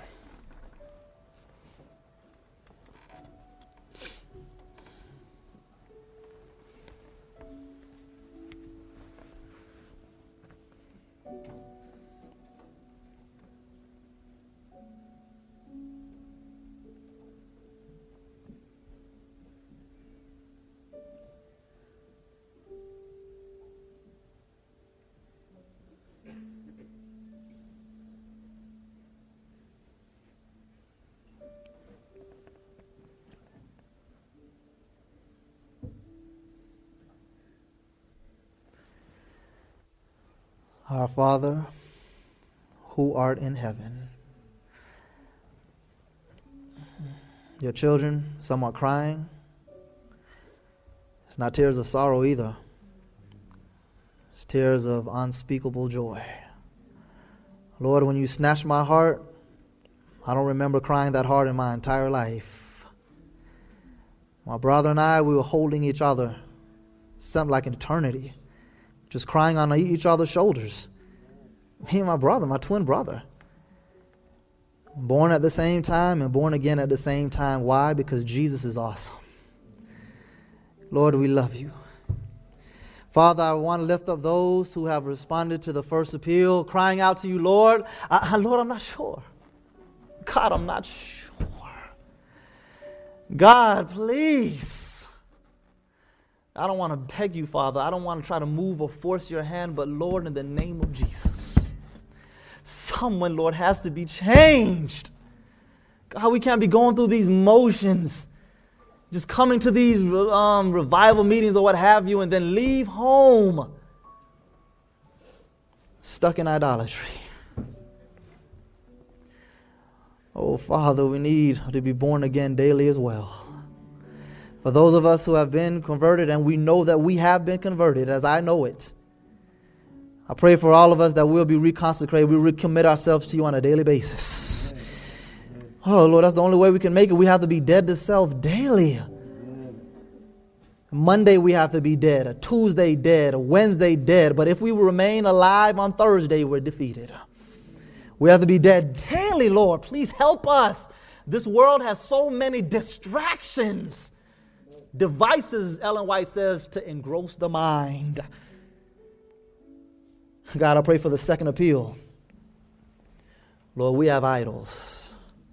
Our Father, who art in heaven. Your children, some are crying. It's not tears of sorrow either. It's tears of unspeakable joy. Lord, when you snatched my heart, I don't remember crying that hard in my entire life. My brother and I, we were holding each other, something like an eternity. Just crying on each other's shoulders. Me and my brother, my twin brother. Born at the same time and born again at the same time. Why? Because Jesus is awesome. Lord, we love you. Father, I want to lift up those who have responded to the first appeal, crying out to you, Lord. I, I, Lord, I'm not sure. God, I'm not sure. God, please. I don't want to beg you, Father. I don't want to try to move or force your hand, but Lord, in the name of Jesus, someone, Lord, has to be changed. God, we can't be going through these motions, just coming to these um, revival meetings or what have you, and then leave home stuck in idolatry. Oh, Father, we need to be born again daily as well. For those of us who have been converted, and we know that we have been converted, as I know it, I pray for all of us that we'll be reconsecrated. We recommit ourselves to you on a daily basis. Oh, Lord, that's the only way we can make it. We have to be dead to self daily. Monday we have to be dead, a Tuesday dead, a Wednesday dead. But if we remain alive on Thursday, we're defeated. We have to be dead daily, Lord. Please help us. This world has so many distractions. Devices, Ellen White says, to engross the mind. God, I pray for the second appeal. Lord, we have idols.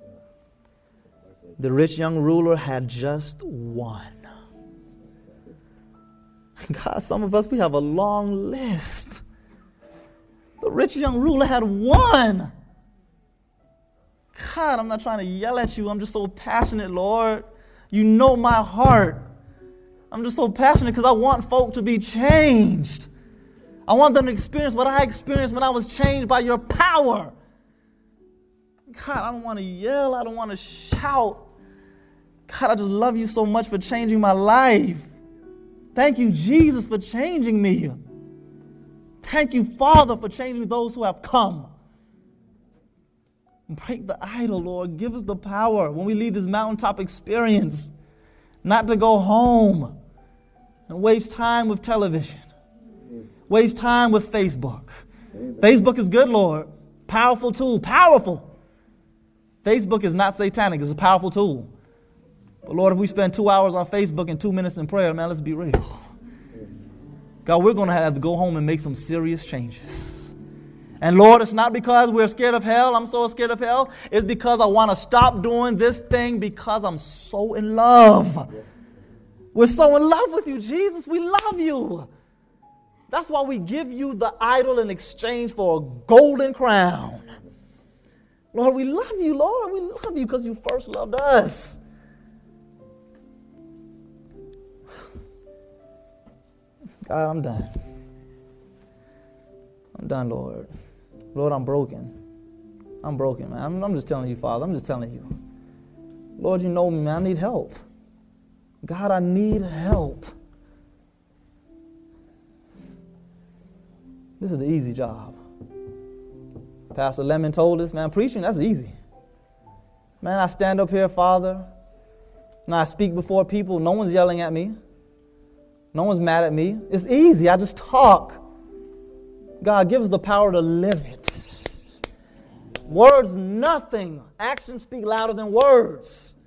The rich young ruler had just one. God, some of us, we have a long list. The rich young ruler had one. God, I'm not trying to yell at you. I'm just so passionate, Lord. You know my heart. I'm just so passionate because I want folk to be changed. I want them to experience what I experienced when I was changed by your power. God, I don't want to yell. I don't want to shout. God, I just love you so much for changing my life. Thank you, Jesus, for changing me. Thank you, Father, for changing those who have come. Break the idol, Lord. Give us the power when we leave this mountaintop experience not to go home and waste time with television, waste time with Facebook. Facebook is good, Lord. Powerful tool. Powerful. Facebook is not satanic. It's a powerful tool. But Lord, if we spend two hours on Facebook and two minutes in prayer, man, let's be real. God, we're going to have to go home and make some serious changes. And Lord, it's not because we're scared of hell. I'm so scared of hell. It's because I want to stop doing this thing because I'm so in love. We're so in love with you, Jesus. We love you. That's why we give you the idol in exchange for a golden crown. Lord, we love you, Lord. We love you because you first loved us. God, I'm done. I'm done, Lord. Lord, I'm broken. I'm broken, man. I'm, I'm just telling you, Father. I'm just telling you. Lord, you know me, man. I need help. God, I need help. This is the easy job. Pastor Lemon told us, man, preaching, that's easy. Man, I stand up here, Father, and I speak before people. No one's yelling at me. No one's mad at me. It's easy. I just talk. God, give us the power to live it. Words, nothing. Actions speak louder than words.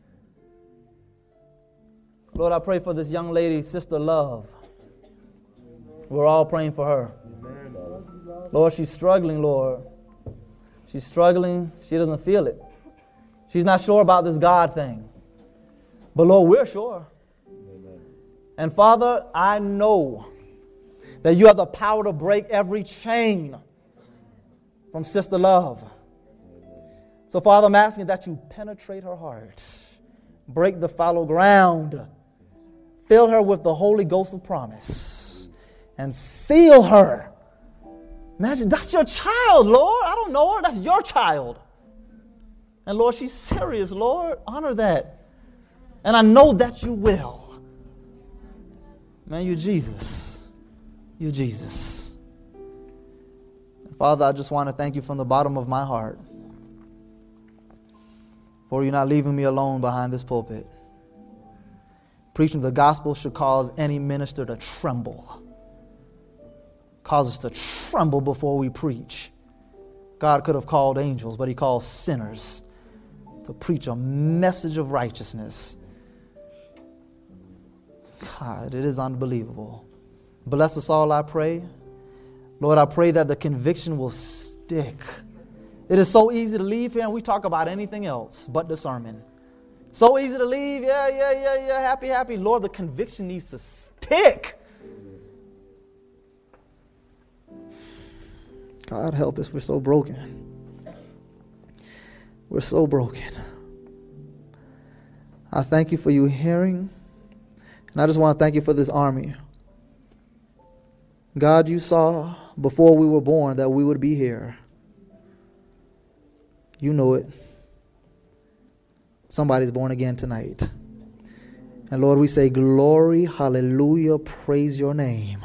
Lord, I pray for this young lady, Sister Love. We're all praying for her. Lord, she's struggling, Lord. She's struggling. She doesn't feel it. She's not sure about this God thing. But Lord, we're sure. And Father, I know that you have the power to break every chain from Sister Love. So Father, I'm asking that you penetrate her heart, break the fallow ground, fill her with the Holy Ghost of promise, and seal her. Imagine, that's your child, Lord. I don't know her. That's your child. And Lord, she's serious, Lord. Honor that. And I know that you will. Man, you're Jesus. You're Jesus. Father, I just want to thank you from the bottom of my heart for you not leaving me alone behind this pulpit. Preaching the gospel should cause any minister to tremble. Cause us to tremble before we preach. God could have called angels, but he calls sinners to preach a message of righteousness. God, it is unbelievable. Bless us all, I pray. Lord, I pray that the conviction will stick. It is so easy to leave here and we talk about anything else but the sermon. So easy to leave, yeah, yeah, yeah, yeah, happy, happy. Lord, the conviction needs to stick. God, help us. We're so broken. We're so broken. I thank you for you hearing. And I just want to thank you for this army. God, you saw before we were born that we would be here. You know it. Somebody's born again tonight. And Lord, we say glory, hallelujah, praise your name.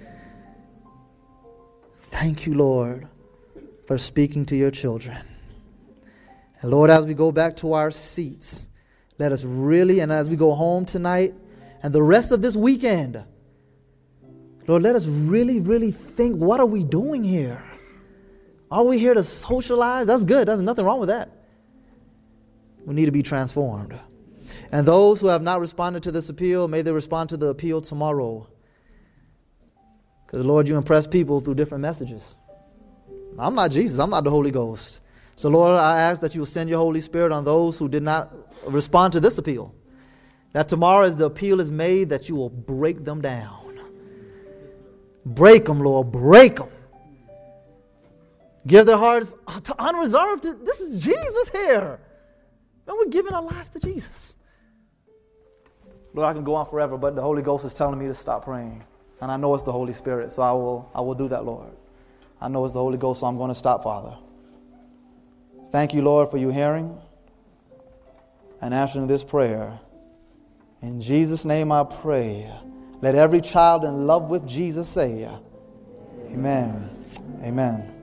Thank you, Lord, for speaking to your children. And Lord, as we go back to our seats, let us really, and as we go home tonight, and the rest of this weekend, Lord, let us really, really think, what are we doing here? Are we here to socialize? That's good. There's nothing wrong with that. We need to be transformed. And those who have not responded to this appeal, may they respond to the appeal tomorrow. Because, Lord, you impress people through different messages. I'm not Jesus. I'm not the Holy Ghost. So, Lord, I ask that you will send your Holy Spirit on those who did not respond to this appeal. That tomorrow as the appeal is made, that you will break them down. Break them, Lord. Break them. Give their hearts to unreserved. This is Jesus here. And we're giving our lives to Jesus. Lord, I can go on forever, but the Holy Ghost is telling me to stop praying. And I know it's the Holy Spirit, so I will, I will do that, Lord. I know it's the Holy Ghost, so I'm going to stop, Father. Thank you, Lord, for you hearing and answering this prayer. In Jesus' name I pray. Let every child in love with Jesus say, Amen. Amen.